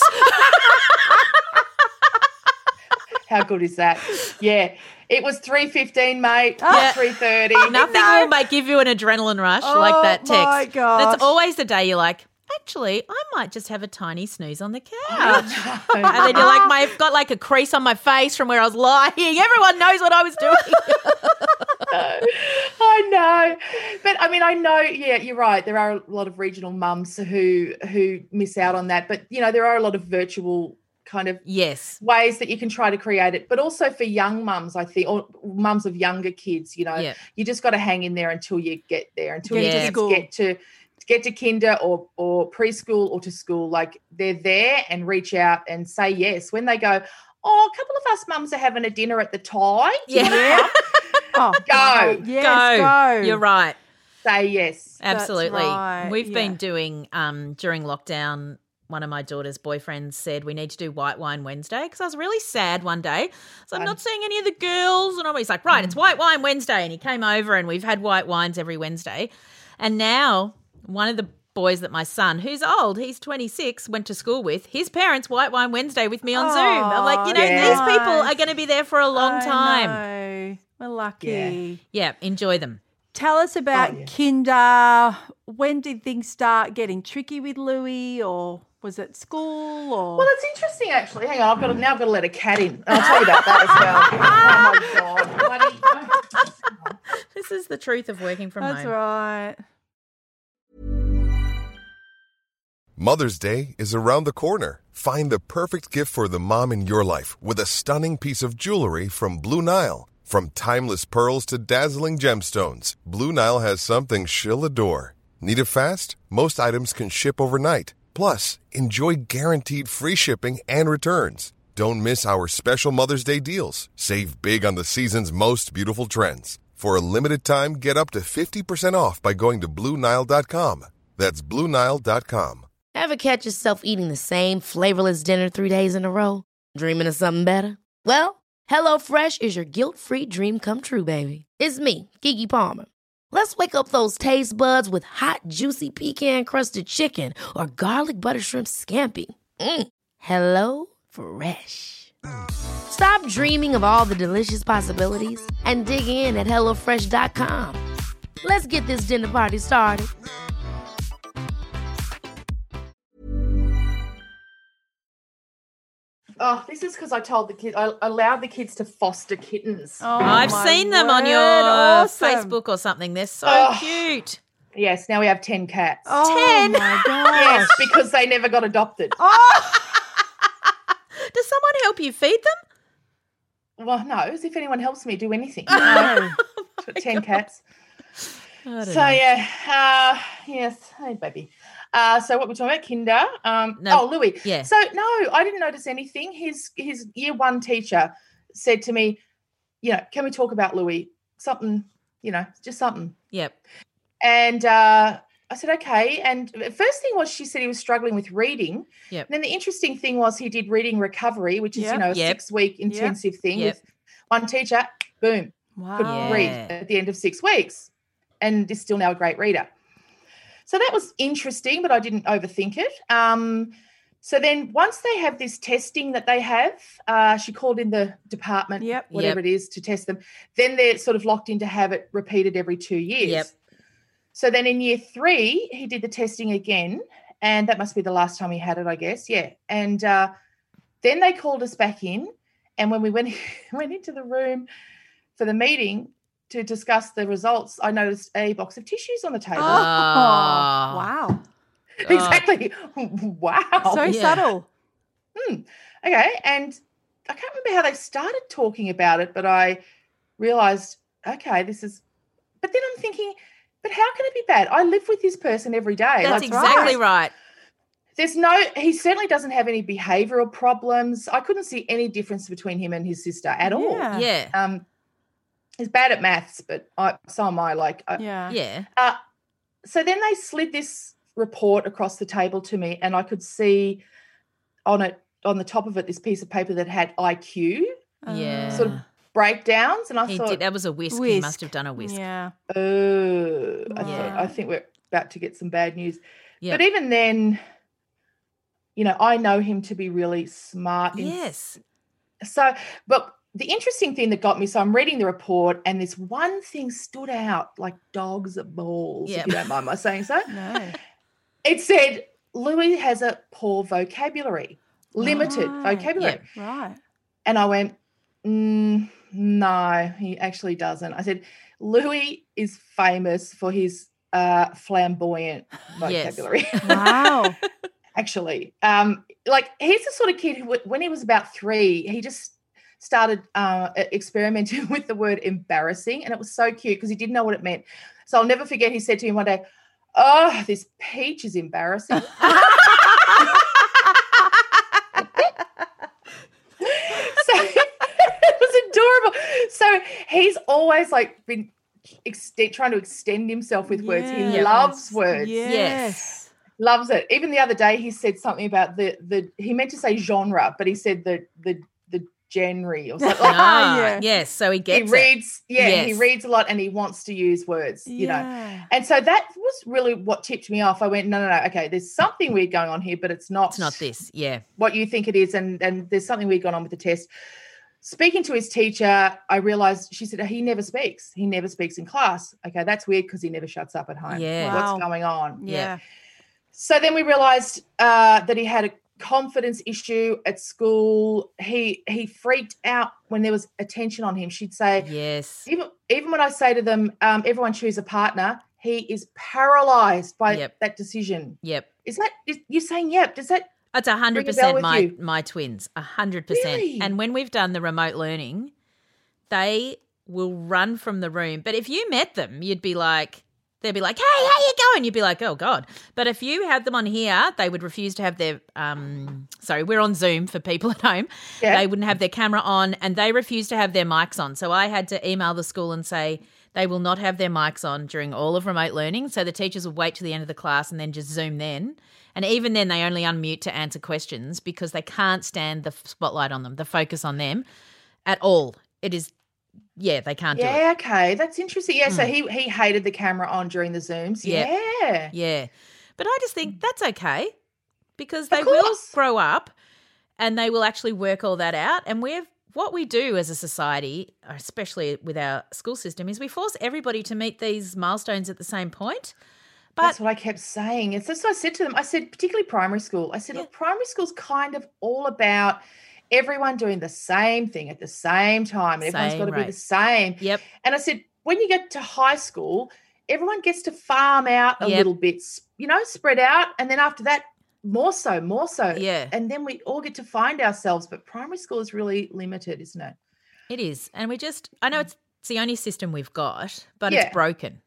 How good is that? Yeah. It was three fifteen, mate. Yeah. Not three thirty. Nothing No. will make give you an adrenaline rush Oh, like that text. my gosh. That's always the day you're like, actually, I might just have a tiny snooze on the couch. And then you're like, my, I've got like a crease on my face from where I was lying. Everyone knows what I was doing. I know. But I mean, I know, yeah, you're right. There are a lot of regional mums who who miss out on that. But, you know, there are a lot of virtual kind of Yes. ways that you can try to create it. But also for young mums, I think, or mums of younger kids, you know, Yeah. you just got to hang in there until you get there, until Get you to kids school. get to get to kinder or or preschool or to school. Like they're there and reach out and say yes. When they go, oh, a couple of us mums are having a dinner at the Thai. Do you Yeah. wanna come? Oh, Go. Yes, go. go. You're right. Say yes. Absolutely. right, We've yeah. been doing, um, during lockdown, one of my daughter's boyfriends said we need to do White Wine Wednesday because I was really sad one day. So I'm not seeing any of the girls. And he's like, right, it's White Wine Wednesday. And he came over and we've had white wines every Wednesday. And now one of the boys that my son, who's old, he's twenty-six, went to school with, his parents White Wine Wednesday with me on Zoom. I'm like, you know, yeah. these people are going to be there for a long I time. know. We're lucky. Yeah, enjoy them. Tell us about Oh, yeah. Kinder. When did things start getting tricky with Louis, or was it school? Or Well, it's interesting actually. Hang on, I've got to, now I've got to let a cat in. I'll tell you about that as well. Oh my God. Bloody- This is the truth of working from that's home. right. Mother's Day is around the corner. Find the perfect gift for the mom in your life with a stunning piece of jewelry from Blue Nile. From timeless pearls to dazzling gemstones, Blue Nile has something she'll adore. Need it fast? Most items can ship overnight. Plus, enjoy guaranteed free shipping and returns. Don't miss our special Mother's Day deals. Save big on the season's most beautiful trends. For a limited time, get up to fifty percent off by going to Blue Nile dot com. That's Blue Nile dot com. Ever catch yourself eating the same flavorless dinner three days in a row? Dreaming of something better? Well, HelloFresh is your guilt-free dream come true, baby. It's me, Keke Palmer. Let's wake up those taste buds with hot, juicy pecan-crusted chicken or garlic butter shrimp scampi. Mm. Hello Fresh. Stop dreaming of all the delicious possibilities and dig in at hello fresh dot com. Let's get this dinner party started. Oh, this is because I told the kids, I allowed the kids to foster kittens. Oh, I've my seen them on word, your awesome. Facebook or something. They're so Oh. cute. Yes, now we have ten cats. Oh, ten. my gosh. Yes, because they never got adopted. Does someone help you feed them? Well, no, as if anyone helps me do anything. No. No, ten cats. I don't So know. yeah, uh, yes, hey baby. Uh, so what we're talking about, Kinder. Um, No, oh, Louis. yeah. So no, I didn't notice anything. His his year one teacher said to me, you know, can we talk about Louis? Something, you know, just something. Yep. And uh, I said, okay. And the first thing was she said he was struggling with reading. Yep. And then the interesting thing was he did reading recovery, which is, Yep. you know, a Yep. six-week intensive thing Yep. with one teacher, boom, Wow. could Yeah. read at the end of six weeks and is still now a great reader. So that was interesting, but I didn't overthink it. Um, so then once they have this testing that they have, uh, she called in the department, Yep. whatever it is, to test them. Then they're sort of locked in to have it repeated every two years. Yep. So then in year three, he did the testing again, and that must be the last time he had it, I guess. Yeah. And uh, then they called us back in, and when we went, went into the room for the meeting to discuss the results, I noticed a box of tissues on the table. Oh, Ah. wow. Exactly. Wow. So yeah. subtle. Okay. And I can't remember how they started talking about it, but I realized, okay, this is, but then I'm thinking, but how can it be bad? I live with this person every day. That's Like, exactly right. There's no, he certainly doesn't have any behavioral problems. I couldn't see any difference between him and his sister at all. Yeah. Yeah. Um, he's bad at maths, but I, so am I. Like, I, Yeah. Yeah. Uh, so then they slid this report across the table to me, and I could see on it, on the top of it, this piece of paper that had I Q Yeah. sort of breakdowns, and I He thought, did. That was a whisk. He Whisk. must have done a whisk. Yeah. oh, I Yeah. thought, I think we're about to get some bad news. Yep. But even then, you know, I know him to be really smart. in- Yes. So, but the interesting thing that got me, so I'm reading the report and this one thing stood out like dogs at balls, Yep. if you don't mind my saying so. No. It said, Louis has a poor vocabulary, limited Right. vocabulary. Yep. Right. And I went, mm, no, he actually doesn't. I said, Louis is famous for his uh, flamboyant Yes. vocabulary. Wow. Actually, um, like he's the sort of kid who, when he was about three, he just started uh, experimenting with the word embarrassing, and it was so cute because he didn't know what it meant. So I'll never forget. He said to me one day, "Oh, this peach is embarrassing." So it was adorable. So he's always like been ex- trying to extend himself with words. He Yes. loves words. Yes. Loves it. Even the other day, he said something about the the. He meant to say genre, but he said the the the genre or something. Like, Ah, yeah. Yes. So he he gets it. reads, yeah, he Yes. reads a lot, and he wants to use words, you know. Yeah. And so that was really what tipped me off. I went, no, no, no. Okay, there's something weird going on here, but it's not. It's not this. Yeah. what you think it is, and and there's something weird going on with the test. Speaking to his teacher, I realized she said he never speaks. He never speaks in class. Okay, that's weird because he never shuts up at home. Yeah. Wow. What's going on? Yeah. So then we realized uh, that he had a confidence issue at school. He he freaked out when there was attention on him. She'd say, Yes. even even when I say to them, um, everyone choose a partner, he is paralyzed by Yep. that decision. Yep. Is that is, you're saying yep? Does that It's a hundred Ring a bell percent with my you? my twins. A hundred percent. Really? And when we've done the remote learning, they will run from the room. But if you met them, you'd be like, they'd be like, "Hey, how you going?" You'd be like, "Oh God!" But if you had them on here, they would refuse to have their. Um, sorry, we're on Zoom for people at home. Yeah. They wouldn't have their camera on, and they refused to have their mics on. So I had to email the school and say they will not have their mics on during all of remote learning. So the teachers will wait to the end of the class and then just Zoom then. And even then, they only unmute to answer questions because they can't stand the spotlight on them, the focus on them at all. It is, yeah, they can't do it. Yeah, okay, that's interesting. Yeah, so he he hated the camera on during the Zooms. Yeah. Yeah, Yeah. But I just think that's okay because Of they will course. grow up and they will actually work all that out. And we've what we do as a society, especially with our school system, is we force everybody to meet these milestones at the same point. But that's what I kept saying. It's that's what I said to them. I said, particularly primary school. I said, Yeah. look, primary school's kind of all about everyone doing the same thing at the same time. And everyone's Same got to be rate. the same. Yep. And I said, when you get to high school, everyone gets to farm out a Yep. little bit, s- you know, spread out. And then after that, more so, more so. Yeah. And then we all get to find ourselves. But primary school is really limited, isn't it? It is. And we just, I know it's, it's the only system we've got, but Yeah. it's broken.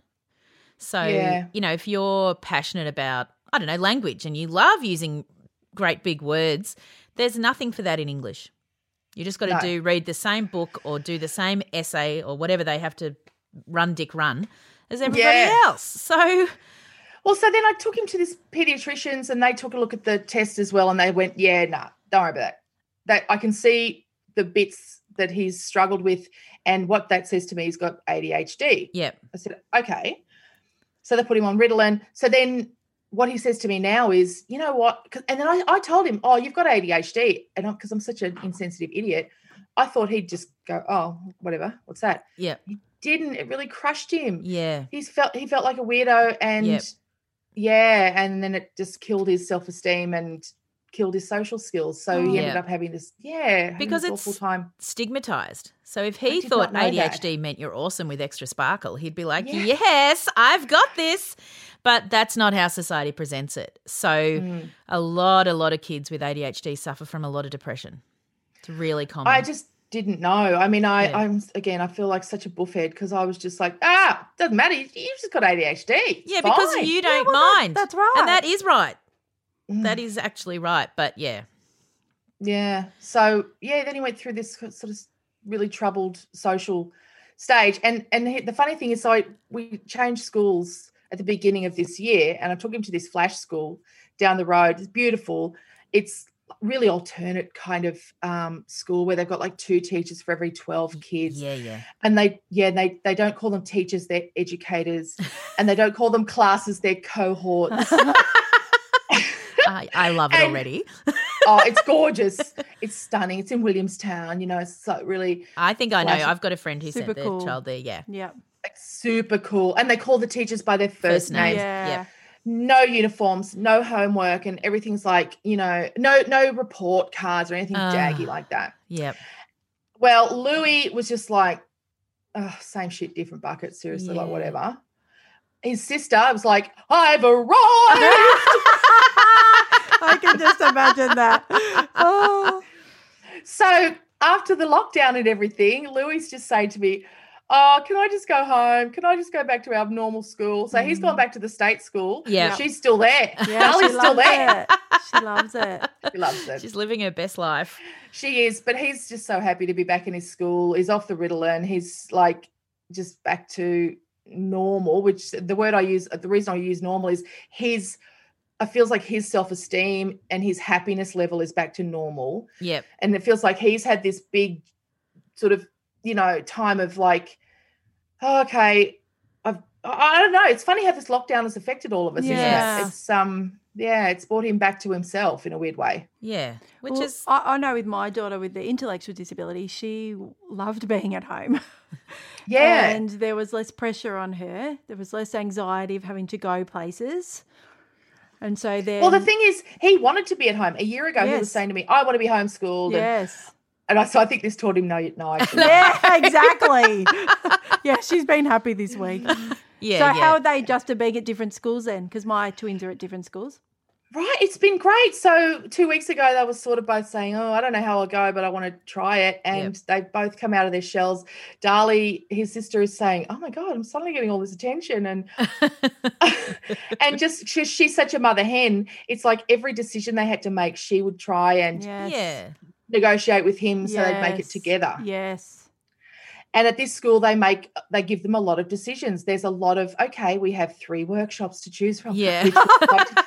So, Yeah. you know, if you're passionate about, I don't know, language and you love using great big words, there's nothing for that in English. You just got to No. do, read the same book or do the same essay or whatever they have to run, Dick, run as everybody Yeah. else. So, Well, so then I took him to this pediatrician's and they took a look at the test as well, and they went, yeah, nah, don't worry about that. That I can see the bits that he's struggled with, and what that says to me, he's got A D H D. yeah. I said, okay. So they put him on Ritalin. So then what he says to me now is, you know what? 'Cause- And then I, I told him, oh, you've got A D H D. And because I'm such an insensitive idiot, I thought he'd just go, oh, whatever. What's that? Yeah. Didn't. It really crushed him. Yeah. He's felt he felt like a weirdo, and Yep. yeah, and then it just killed his self-esteem and killed his social skills. So he Oh. ended Yeah. up having this, yeah, having Because this it's awful time. stigmatized. So if I he did thought not know A D H D meant you're awesome with extra sparkle, he'd be like, Yeah. yes, I've got this. But that's not how society presents it. So Mm. a lot, a lot of kids with A D H D suffer from a lot of depression. It's really common. I just didn't know. I mean, I, Yeah. I'm again, I feel like such a buffhead because I was just like, ah, doesn't matter. You- You've just got A D H D. It's yeah, because fine. you don't well, that- mind. that's right. And that is right. Mm. That is actually right. But yeah. Yeah. So yeah, then he went through this sort of really troubled social stage, and and he- the funny thing is, so I, we changed schools at the beginning of this year, and I took him to this flash school down the road. It's beautiful. It's really alternate kind of um, school where they've got like two teachers for every twelve kids. Yeah, yeah. And they, yeah, they they don't call them teachers, they're educators, and they don't call them classes, they're cohorts. I, I love it And- already. Oh, it's gorgeous. It's stunning. It's in Williamstown. You know, it's so really I think I know. Classic. I've got a friend who Super sent their cool. child there. Yeah. Yeah. like, super cool. And they call the teachers by their first, First name. names. Yeah. Yep. No uniforms, no homework, and everything's like, you know, no no report cards or anything Ah. jaggy like that. Yep. Well, Louis was just like, oh, same shit, different bucket. Seriously, like Yeah. whatever. His sister was like, I've arrived. I can just imagine that. Oh. So after the lockdown and everything, Louis just said to me, oh, can I just go home? Can I just go back to our normal school? So he's gone back to the state school. Yeah. She's still there. Yeah, Ellie's she still loves there. it. She loves it. She loves it. She's living her best life. She is, but he's just so happy to be back in his school. He's off the Ritalin. He's like just back to normal, which the word I use, the reason I use normal is his, it feels like his self-esteem and his happiness level is back to normal. Yep. And it feels like he's had this big sort of, you know, time of like, oh, okay, I've, I I don't know. It's funny how this lockdown has affected all of us, Yeah. isn't it? It's, um, yeah, it's brought him back to himself in a weird way. Yeah. Which Well, is I, I know with my daughter with the intellectual disability, she loved being at home. Yeah. And there was less pressure on her. There was less anxiety of having to go places. And so then Well, the thing is, he wanted to be at home. A year ago, he was Yes. saying to me, I want to be homeschooled. And, Yes. and I, so I think this taught him, no, no, I shouldn't. Yeah, exactly. Yeah, she's been happy this week. yeah. so yeah. how are they adjusted being at different schools then? Because my twins are at different schools. Right. It's been great. So two weeks ago, they were sort of both saying, oh, I don't know how I'll go, but I want to try it. And Yep. they've both come out of their shells. Darlie, his sister, is saying, oh, my God, I'm suddenly getting all this attention. And and just she, she's such a mother hen. It's like every decision they had to make, she would try and Yes. Yeah. negotiate with him so they'd make it Yes. together. Yes. And at this school, they make they give them a lot of decisions. There's a lot of, okay, we have three workshops to choose from. Yeah. Which would you like to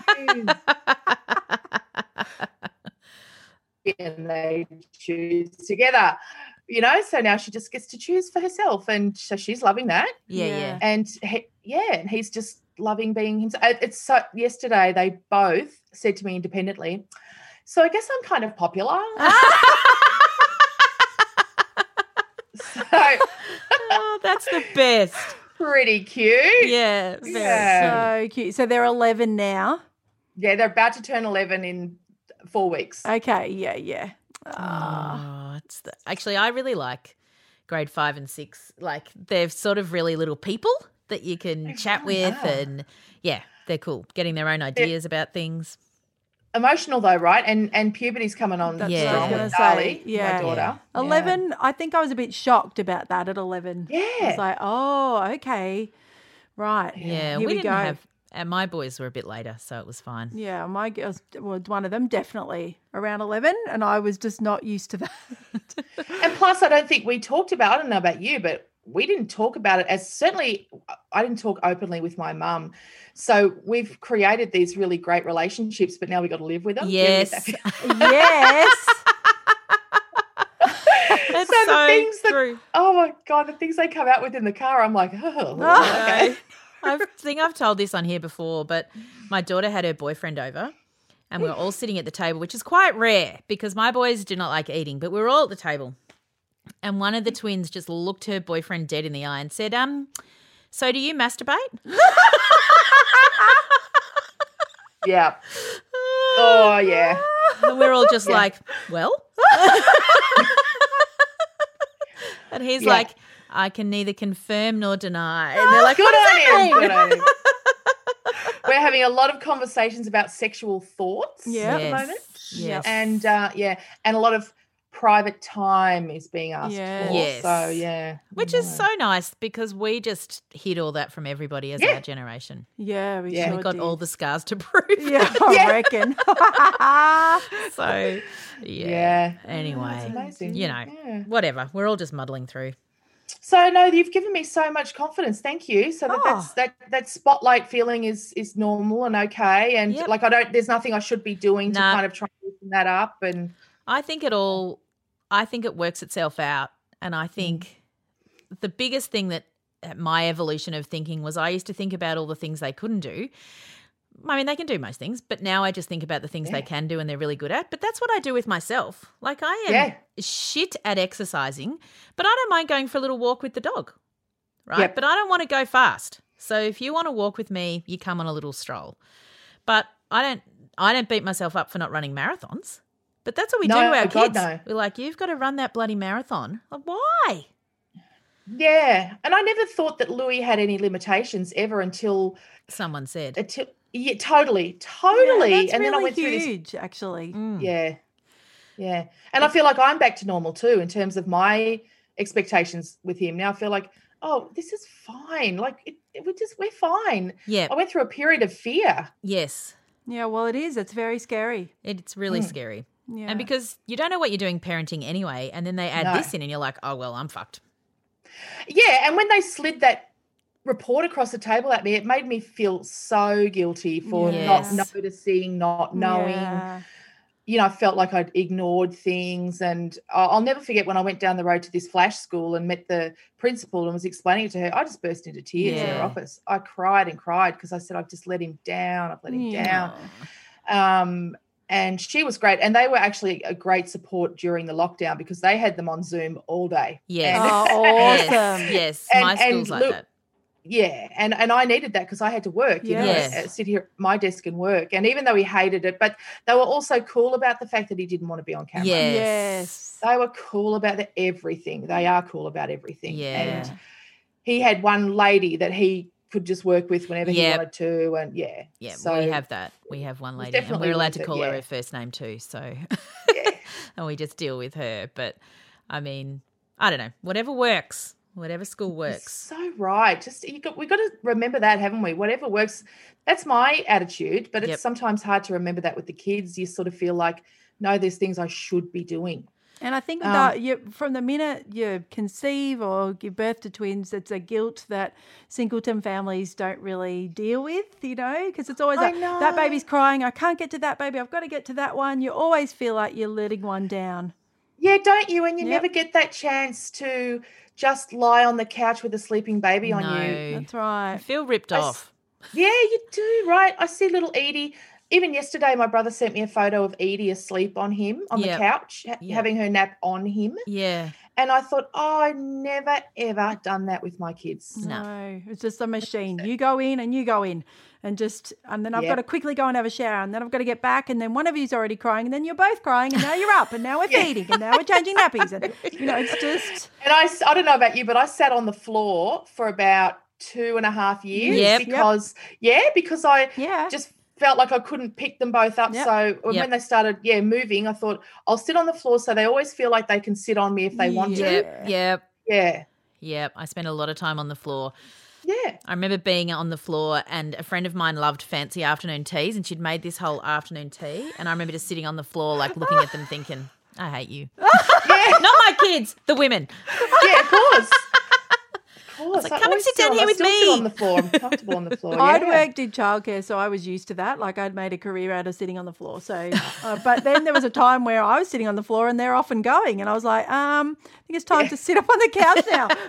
choose? And they choose together, you know. So now she just gets to choose for herself, and so she's loving that. Yeah. Yeah. Yeah. And he, yeah, and he's just loving being himself. It's so. Yesterday, they both said to me independently, "So I guess I'm kind of popular." So Oh, that's the best. pretty cute. Yeah. Very Yeah. So cute. So they're eleven now. Yeah, they're about to turn eleven in four weeks. Okay. Yeah. Yeah. Ah. Oh, it's the, actually, I really like grade five and six. Like they're sort of really little people that you can chat with, are. and yeah, they're cool. Getting their own ideas about things. Emotional though, right? And and puberty's coming on That's Yeah. what I strong was with going to Darlie, say. Yeah. my daughter. Yeah. eleven, I think I was a bit shocked about that at eleven. I Yeah. was like, oh, okay. Right. Yeah, Here we, we, didn't go. have. And my boys were a bit later, so it was fine. Yeah, my girls, well, one of them definitely around eleven, and I was just not used to that. And plus, I don't think we talked about, I don't know about you, but we didn't talk about it as certainly I didn't talk openly with my mum. So we've created these really great relationships, but now we've got to live with them. Do you ever get Yes, that? Yes. that's So the so things that- true. Oh my God, the things they come out with in the car, I'm like, oh, Oh. okay. I think I've told this on here before, but my daughter had her boyfriend over and we were all sitting at the table, which is quite rare because my boys do not like eating, but we were all at the table. And one of the twins just looked her boyfriend dead in the eye and said, um, so do you masturbate? Yeah. Oh, yeah. And we're all just Yeah. like, well. And he's Yeah. like, I can neither confirm nor deny. And they're like, Good what does on that him. mean? Good on him. We're having a lot of conversations about sexual thoughts Yeah. at the Yes. moment. Yes. And uh, yeah, and a lot of private time is being asked Yes. for. Yes. So yeah. Which is so nice because we just hid all that from everybody as Yeah. our generation. Yeah, we Yeah. sure We got did. all the scars to prove. Yeah, I Yeah. reckon. So, yeah. Yeah. Anyway, That's amazing. you know, Yeah. whatever. We're all just muddling through. So no, you've given me so much confidence. Thank you. So that Oh. that's, that that spotlight feeling is is normal and okay. And Yep. like I don't, there's nothing I should be doing to Nah. kind of try and loosen that up. And I think it all, I think it works itself out. And I think the biggest thing that uh, my evolution of thinking was I used to think about all the things they couldn't do. I mean, they can do most things, but now I just think about the things Yeah. they can do and they're really good at. But that's what I do with myself. Like I am Yeah. shit at exercising, but I don't mind going for a little walk with the dog, right? Yep. But I don't want to go fast. So if you want to walk with me, you come on a little stroll. But I don't I don't beat myself up for not running marathons. But that's what we No, do to our God, kids. no. We're like, you've got to run that bloody marathon. Like, why? Yeah. And I never thought that Louis had any limitations ever until Someone said. until yeah, totally, totally. Yeah, that's and then I really went through this. huge, actually. Mm. Yeah. Yeah. And I feel like I'm back to normal too in terms of my expectations with him. Now I feel like, oh, this is fine. Like it, it we just we're fine. Yeah. I went through a period of fear. Yes. Yeah, well, it is. It's very scary. It's really Mm. scary. Yeah. And because you don't know what you're doing parenting anyway, and then they add No. this in and you're like, oh, well, I'm fucked. Yeah. And when they slid that report across the table at me, it made me feel so guilty for Yes. not noticing, not knowing. Yeah. You know, I felt like I'd ignored things. And I'll I'll never forget when I went down the road to this flash school and met the principal and was explaining it to her, I just burst into tears in her Yeah. office. I cried and cried because I said, I've just let him down. I've let him Yeah. down. Um, and she was great. And they were actually a great support during the lockdown because they had them on Zoom all day. Yes. And- Oh, Yes. awesome. Yes. And- My and school's like look- that. Yeah, and and I needed that because I had to work, you know, Yes. uh, sit here at my desk and work. And even though he hated it, but they were also cool about the fact that he didn't want to be on camera. Yes. Yes. They were cool about the, everything. They are cool about everything. Yeah. And he had one lady that he could just work with whenever he Yep. wanted to. And yeah. Yeah, so, we have that. We have one it's lady, and definitely we're allowed worth to it, call her yeah. her first name too. So, Yeah. and we just deal with her. But I mean, I don't know. Whatever works, whatever school works. So right. Just you got we got to remember that, haven't we? Whatever works. That's my attitude, but it's Yep. sometimes hard to remember that with the kids. You sort of feel like, no, there's things I should be doing. And I think Um, that you, from the minute you conceive or give birth to twins, it's a guilt that singleton families don't really deal with, you know, because it's always I like, that know. baby's crying, I can't get to that baby, I've got to get to that one. You always feel like you're letting one down. Yeah, don't you? And you Yep. never get that chance to just lie on the couch with a sleeping baby on you. No. That's I right. feel ripped I s- off. Yeah, you do, right? I see little Edie. Even yesterday, my brother sent me a photo of Edie asleep on him, on Yep. the couch, ha- Yep. having her nap on him. Yeah. And I thought, oh, I never, ever done that with my kids. No. No, it's just a machine. You go in and you go in and just, and then I've Yep. got to quickly go and have a shower and then I've got to get back and then one of you's already crying and then you're both crying and now you're up and now we're Yeah. feeding and now we're changing nappies and, you know, it's just, And I, s- I don't know about you, but I sat on the floor for about two and a half years Yep. Yep. because, yeah, because I yeah. just felt like I couldn't pick them both up. Yep. So when Yep. they started, yeah, moving, I thought I'll sit on the floor so they always feel like they can sit on me if they want to. Yep. Yep. Yeah. Yep. I spent a lot of time on the floor. Yeah. I remember being on the floor and a friend of mine loved fancy afternoon teas and she'd made this whole afternoon tea. And I remember just sitting on the floor, like looking at them thinking, I hate you. Yeah. Not my kids, the women. Yeah, of course. Of course. like, I "Come and always sit down on- here I with still sit me." on the floor. I'm comfortable on the floor. I'd yeah. worked in childcare, so I was used to that. Like I'd made a career out of sitting on the floor. So, uh, but then there was a time where I was sitting on the floor and they're off and going, and I was like, um, I think it's time to sit up on the couch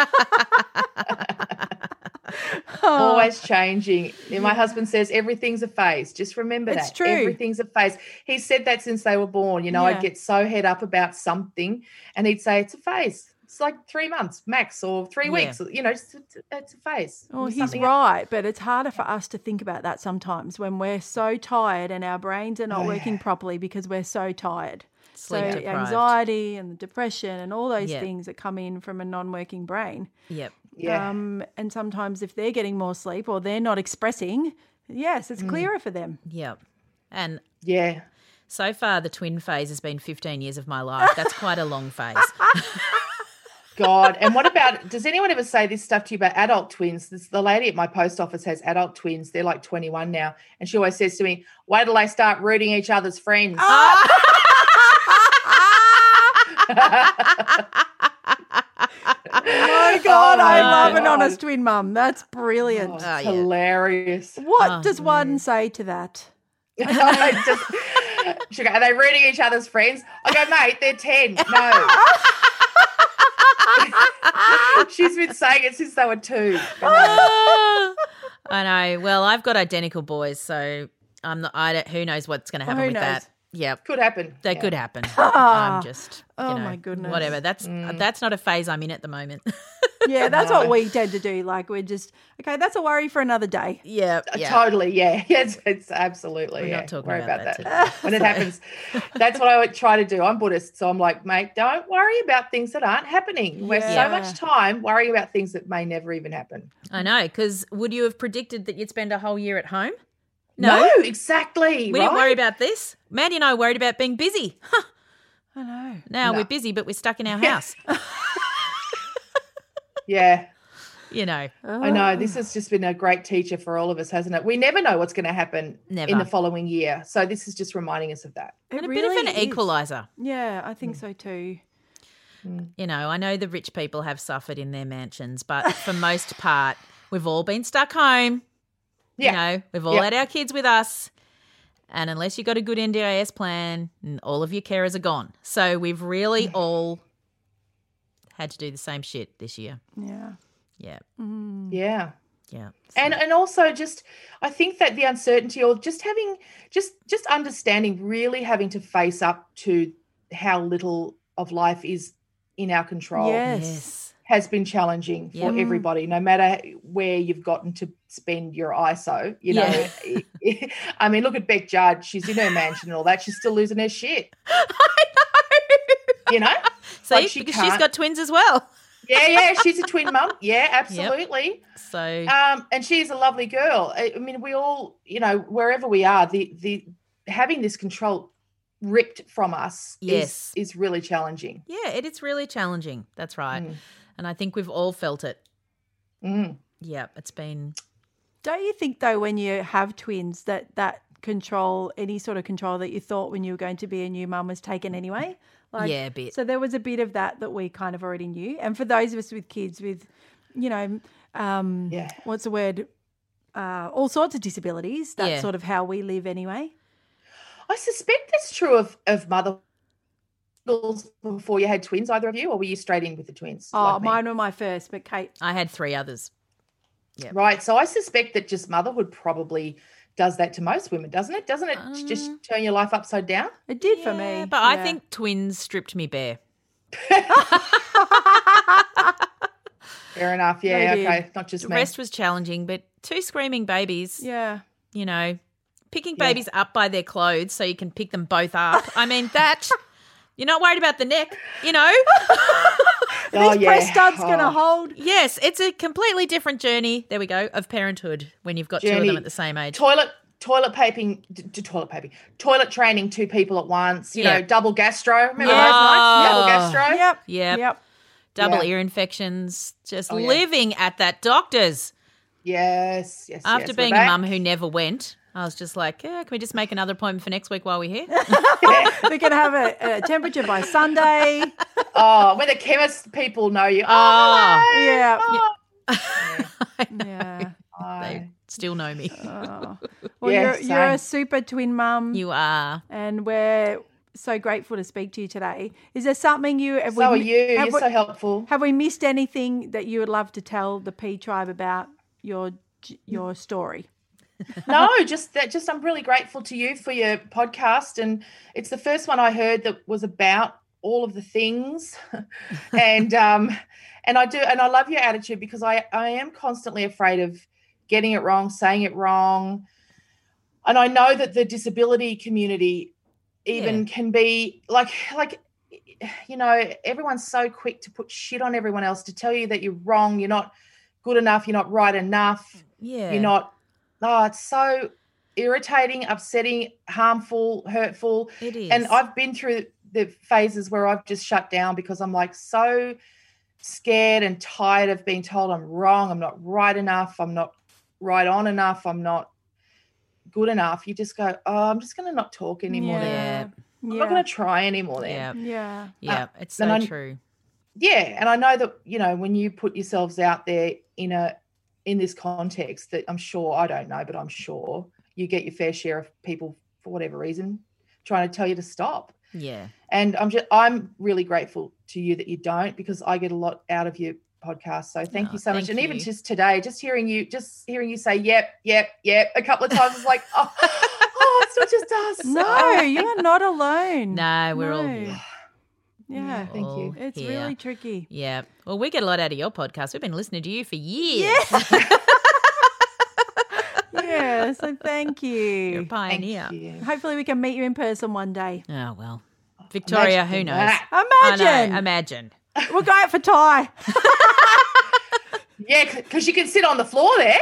now. Always changing. And my husband says everything's a phase. Just remember It's that. true. Everything's a phase. He said that since they were born. You know, Yeah. I'd get so head up about something and he'd say it's a phase. It's like three months max or three Yeah. weeks. You know, it's, it's a phase. Well, It's he's something- right, but it's harder for us to think about that sometimes when we're so tired and our brains are not Oh, working yeah. properly because we're so tired. Sleep so deprived. anxiety and the depression and all those Yeah. things that come in from a non-working brain. Yep. Yeah. Um, and sometimes if they're getting more sleep or they're not expressing, yes, Mm. it's clearer for them. Yep. And yeah. so far, the twin phase has been fifteen years of my life. That's quite a long phase. God. And what about, does anyone ever say this stuff to you about adult twins? This, the lady at my post office has adult twins. They're like twenty-one now. And she always says to me, wait till they start rooting each other's friends. Oh, God, I my love an God. honest twin mum. That's brilliant. Oh, it's Oh, yeah. hilarious. What Oh, does one say to that? I just, she go, are they rooting each other's friends? I go, mate, they're ten. No. She's been saying it since they were two. oh, I know. Well, I've got identical boys, so I'm not. I don't, who knows what's going to happen who with knows? that? Yep, Could happen. that Yeah. could happen. I'm just. You Oh, know, my goodness. Whatever. That's Mm. that's not a phase I'm in at the moment. Yeah, that's No. what we tend to do. Like we're just, okay, that's a worry for another day. yeah, Uh, yeah. Totally, yeah. It's, it's absolutely. We're yeah. not talking worry about about, that that. today. When it happens, that's what I would try to do. I'm Buddhist, so I'm like, mate, don't worry about things that aren't happening. We waste Yeah. so much time worrying about things that may never even happen. I know. Because would you have predicted that you'd spend a whole year at home? No, exactly. We right? didn't worry about this. Maddie and I worried about being busy. Huh. I know. Now No. we're busy, but we're stuck in our Yeah. house. Yeah, You know. I know. This has just been a great teacher for all of us, hasn't it? We never know what's going to happen Never. in the following year. So this is just reminding us of that. It And a really bit of an is. equalizer. Yeah, I think so too. You know, I know the rich people have suffered in their mansions, but for most part, we've all been stuck home. Yeah. You know, we've all Yep. had our kids with us. And unless you've got a good N D I S plan, all of your carers are gone. So we've really all had to do the same shit this year. Yeah. Yeah. Yeah. Yeah. And and also just I think that the uncertainty or just having just just understanding really having to face up to how little of life is in our control Yes. Yes. has been challenging for Yep. everybody, no matter where you've gotten to spend your I S O. You know, I mean, look at Beck Judd. She's in her mansion and all that. She's still losing her shit. I know. You know? See, Like she because she's can't- got twins as well. Yeah, yeah. She's a twin mum. Yeah, absolutely. So Um, and she's a lovely girl. I, I mean, we all, you know, wherever we are, the the having this control ripped from us Yes. is, is really challenging. yeah, it is really challenging. That's right. Mm. And I think we've all felt it. Mm. Yeah, it's been Don't you think though, when you have twins, that that control, any sort of control that you thought when you were going to be a new mum was taken anyway? Like, Yeah, a bit. So there was a bit of that that we kind of already knew. And for those of us with kids with, you know, um, Yeah. what's the word? Uh, all sorts of disabilities. That's Yeah. sort of how we live anyway. I suspect that's true of of mother before you had twins, either of you, or were you straight in with the twins? Oh, like me? mine were my first, but Kate. I had three others. Right. So I suspect that just motherhood probably does that to most women, doesn't it? Doesn't it just turn your life upside down? It did for Yeah, me. But I Yeah. think twins stripped me bare. Fair enough. Yeah. They did. Okay. Not just The me. rest was challenging, but two screaming babies, Yeah. you know, picking Yeah. babies up by their clothes so you can pick them both up. I mean, that, you're not worried about the neck, you know? Oh, These yeah. press studs going to Oh. hold. Yes, it's a completely different journey, there we go, of parenthood when you've got two of Journey. them at the same age. Toilet toilet paping d- d- toilet paping toilet training two people at once, you Yeah. know, double gastro, remember Yeah. those nights, double gastro. Yep. Yep. Yep. Double Yeah. ear infections, just Oh, yeah. living at that doctor's. Yes, yes. After yes, we're being a back. mum who never went, I was just like, yeah, can we just make another appointment for next week while we're here? We can have a, a temperature by Sunday. Oh, when the chemist people know you. Oh, Oh. Yeah. oh. Yeah. They still know me. Oh. Well, Yeah, you're, you're a same. super twin mum, You are. and we're so grateful to speak to you today. Is there something you have So we, are you. Have You're we, so helpful. have we missed anything that you would love to tell the P tribe about your your story? No, just that. Just I'm really grateful to you for your podcast, and it's the first one I heard that was about all of the things, and um, and I do, and I love your attitude because I I am constantly afraid of getting it wrong, saying it wrong, and I know that the disability community even can be like like you know, everyone's so quick to put shit on everyone else, to tell you that you're wrong, you're not good enough, you're not right enough. Yeah. You're not, oh, it's so irritating, upsetting, harmful, hurtful. It is. And I've been through the phases where I've just shut down because I'm like so scared and tired of being told I'm wrong, I'm not right enough, I'm not right on enough, I'm not good enough. You just go, oh, I'm just going to not talk anymore. Then. Yeah. I'm Yeah. not going to try anymore then. Yeah. Yeah. Yeah. It's so and I- true. Yeah, and I know that, you know, when you put yourselves out there in a in this context, that I'm sure, I don't know, but I'm sure you get your fair share of people, for whatever reason, trying to tell you to stop. Yeah. And I'm just I'm really grateful to you that you don't, because I get a lot out of your podcast. So thank Oh, you so much. thank And even you. just today, just hearing you, just hearing you say, yep, yep, yep, a couple of times, it's like, oh, oh it's not just us. No, you are not alone. No, we're all No. here. Yeah. Thank you. All It's here. really tricky. Yeah. Well, we get a lot out of your podcast. We've been listening to you for years. Yeah, so thank You're a you. Thank pioneer. you. Hopefully we can meet you in person one day. Oh, well. Victoria, who Imagine knows? that. I Imagine. know, imagine. We're going for Thai. Yeah, because you can sit on the floor there.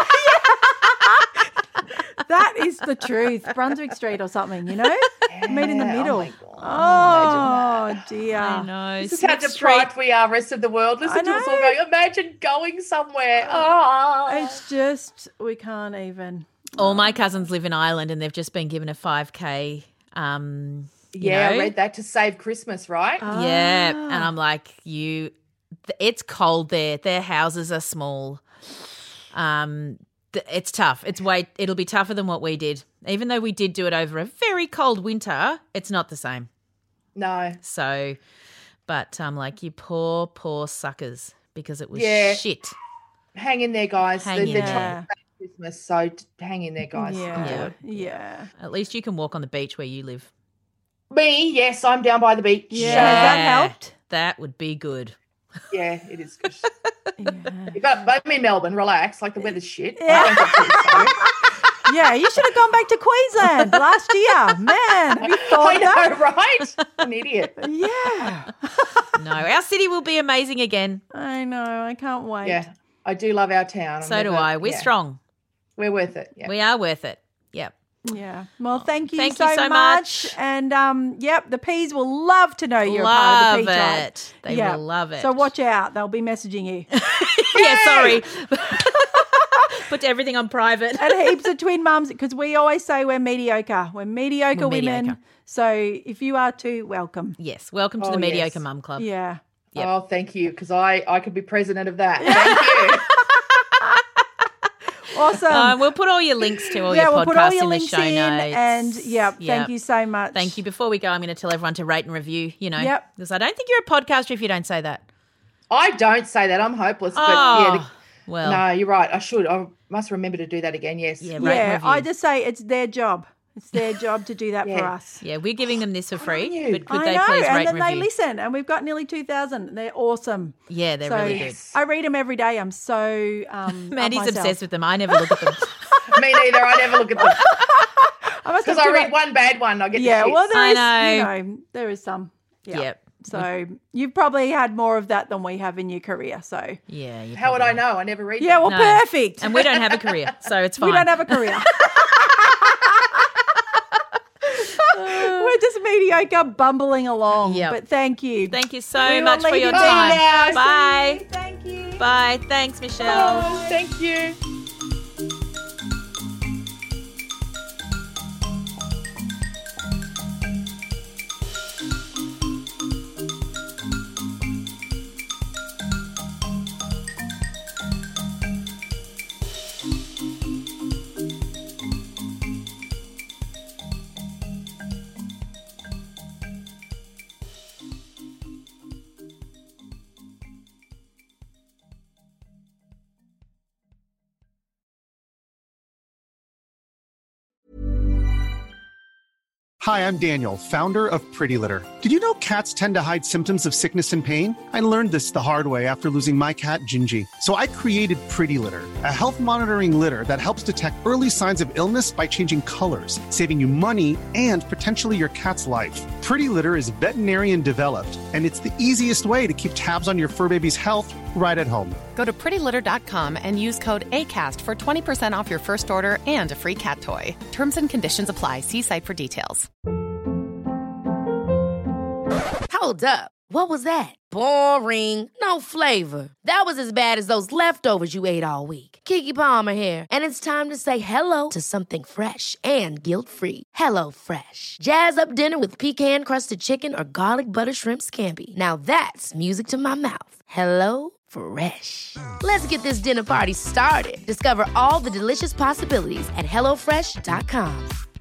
That is the truth. Brunswick Street or something, you know? Meet in the Yeah, middle. Oh, my God. Oh, dear. I know. This is how Smith deprived we are, rest of the world. Listen I to us all know. going, imagine going somewhere. Oh. It's just, we can't even. All my cousins live in Ireland and they've just been given a five K. Um, you Yeah, know? I read that to save Christmas, right? Yeah. Ah. And I'm like, you, th- it's cold there. Their houses are small. Um, th- it's tough. It's way, it'll be tougher than what we did. Even though we did do it over a very cold winter, it's not the same. No. So, but I'm like, you poor, poor suckers, because it was Yeah. shit. Hang in there, guys. Hang They're, in they're there. trying to save Christmas, so t- hang in there, guys. Yeah. Yeah. At least you can walk on the beach where you live. Me, yes, I'm down by the beach. Yeah. Uh, Has that helped? That would be good. yeah, it is good. Yeah. but I'm in Melbourne, relax. Like the weather's shit. Yeah. I don't get too excited. Yeah, you should have gone back to Queensland last year. Man, have you thought I of that? know, right? I'm an idiot. Yeah. No, our city will be amazing again. I know. I can't wait. Yeah, I do love our town. I'm So do never- I. We're yeah, strong. We're worth it. Yeah. We are worth it. Yep. Yeah. Well, thank you, Thank so, you so much. much. And um, yep, the Peas will love to know you're a part Love of the Pea Tribe. it. They Yeah. will love it. So watch out. They'll be messaging you. Yeah, sorry. Put everything on private. And heaps of twin mums, because we always say we're mediocre. We're mediocre We're women. mediocre. So if you are too, welcome. Yes. Welcome to Oh, the yes. Mediocre Mum Club. Yeah. Yep. Oh, thank you, because I, I could be president of that. Thank you. Awesome. Um, we'll put all your links to all yeah, your we'll podcasts put all your in the links show in. notes. And yeah, Yep. thank you so much. Thank you. Before we go, I'm going to tell everyone to rate and review, you know. Yep. Because I don't think you're a podcaster if you don't say that. I don't say that. I'm hopeless. But Oh, yeah, the- well. no, you're right. I should. I must remember to do that again. Yes. Yeah, rate and Yeah, review. I just say it's their job. It's their job to do that for Yeah. us. Yeah, we're giving them this for free. you. But could I they know, please and rate then and they review? listen, and we've got nearly two thousand. They're awesome. Yeah, they're So really good. Yes. I read them every day. I'm so um, Mandy's up myself. obsessed with them. I never look at them. Me neither. I never look at them. I must Because have I to read write- one bad one, I get Yeah, the shits. well, there I is, know. you know, there is some. Yeah. Yep. So you've probably had more of that than we have in your career. So Yeah. you How would I probably- know? I never read yeah, them. well, No. perfect. And we don't have a career, so it's fine. We don't have a career. We're just mediocre, bumbling along. Yep. But thank you. Thank you so We will much for leave your you be time. now. Bye. See you. Thank you. Bye. Thanks, Michelle. Oh, thank you. Hi, I'm Daniel, founder of Pretty Litter. Did you know cats tend to hide symptoms of sickness and pain? I learned this the hard way after losing my cat, Gingy. So I created Pretty Litter, a health monitoring litter that helps detect early signs of illness by changing colors, saving you money and potentially your cat's life. Pretty Litter is veterinarian developed, and it's the easiest way to keep tabs on your fur baby's health right at home. Go to pretty litter dot com and use code ACAST for twenty percent off your first order and a free cat toy. Terms and conditions apply. See site for details. Hold up. What was that? Boring. No flavor. That was as bad as those leftovers you ate all week. Keke Palmer here, and it's time to say hello to something fresh and guilt-free. Hello Fresh. Jazz up dinner with pecan-crusted chicken or garlic butter shrimp scampi. Now that's music to my mouth. Hello Fresh. Let's get this dinner party started. Discover all the delicious possibilities at hello fresh dot com.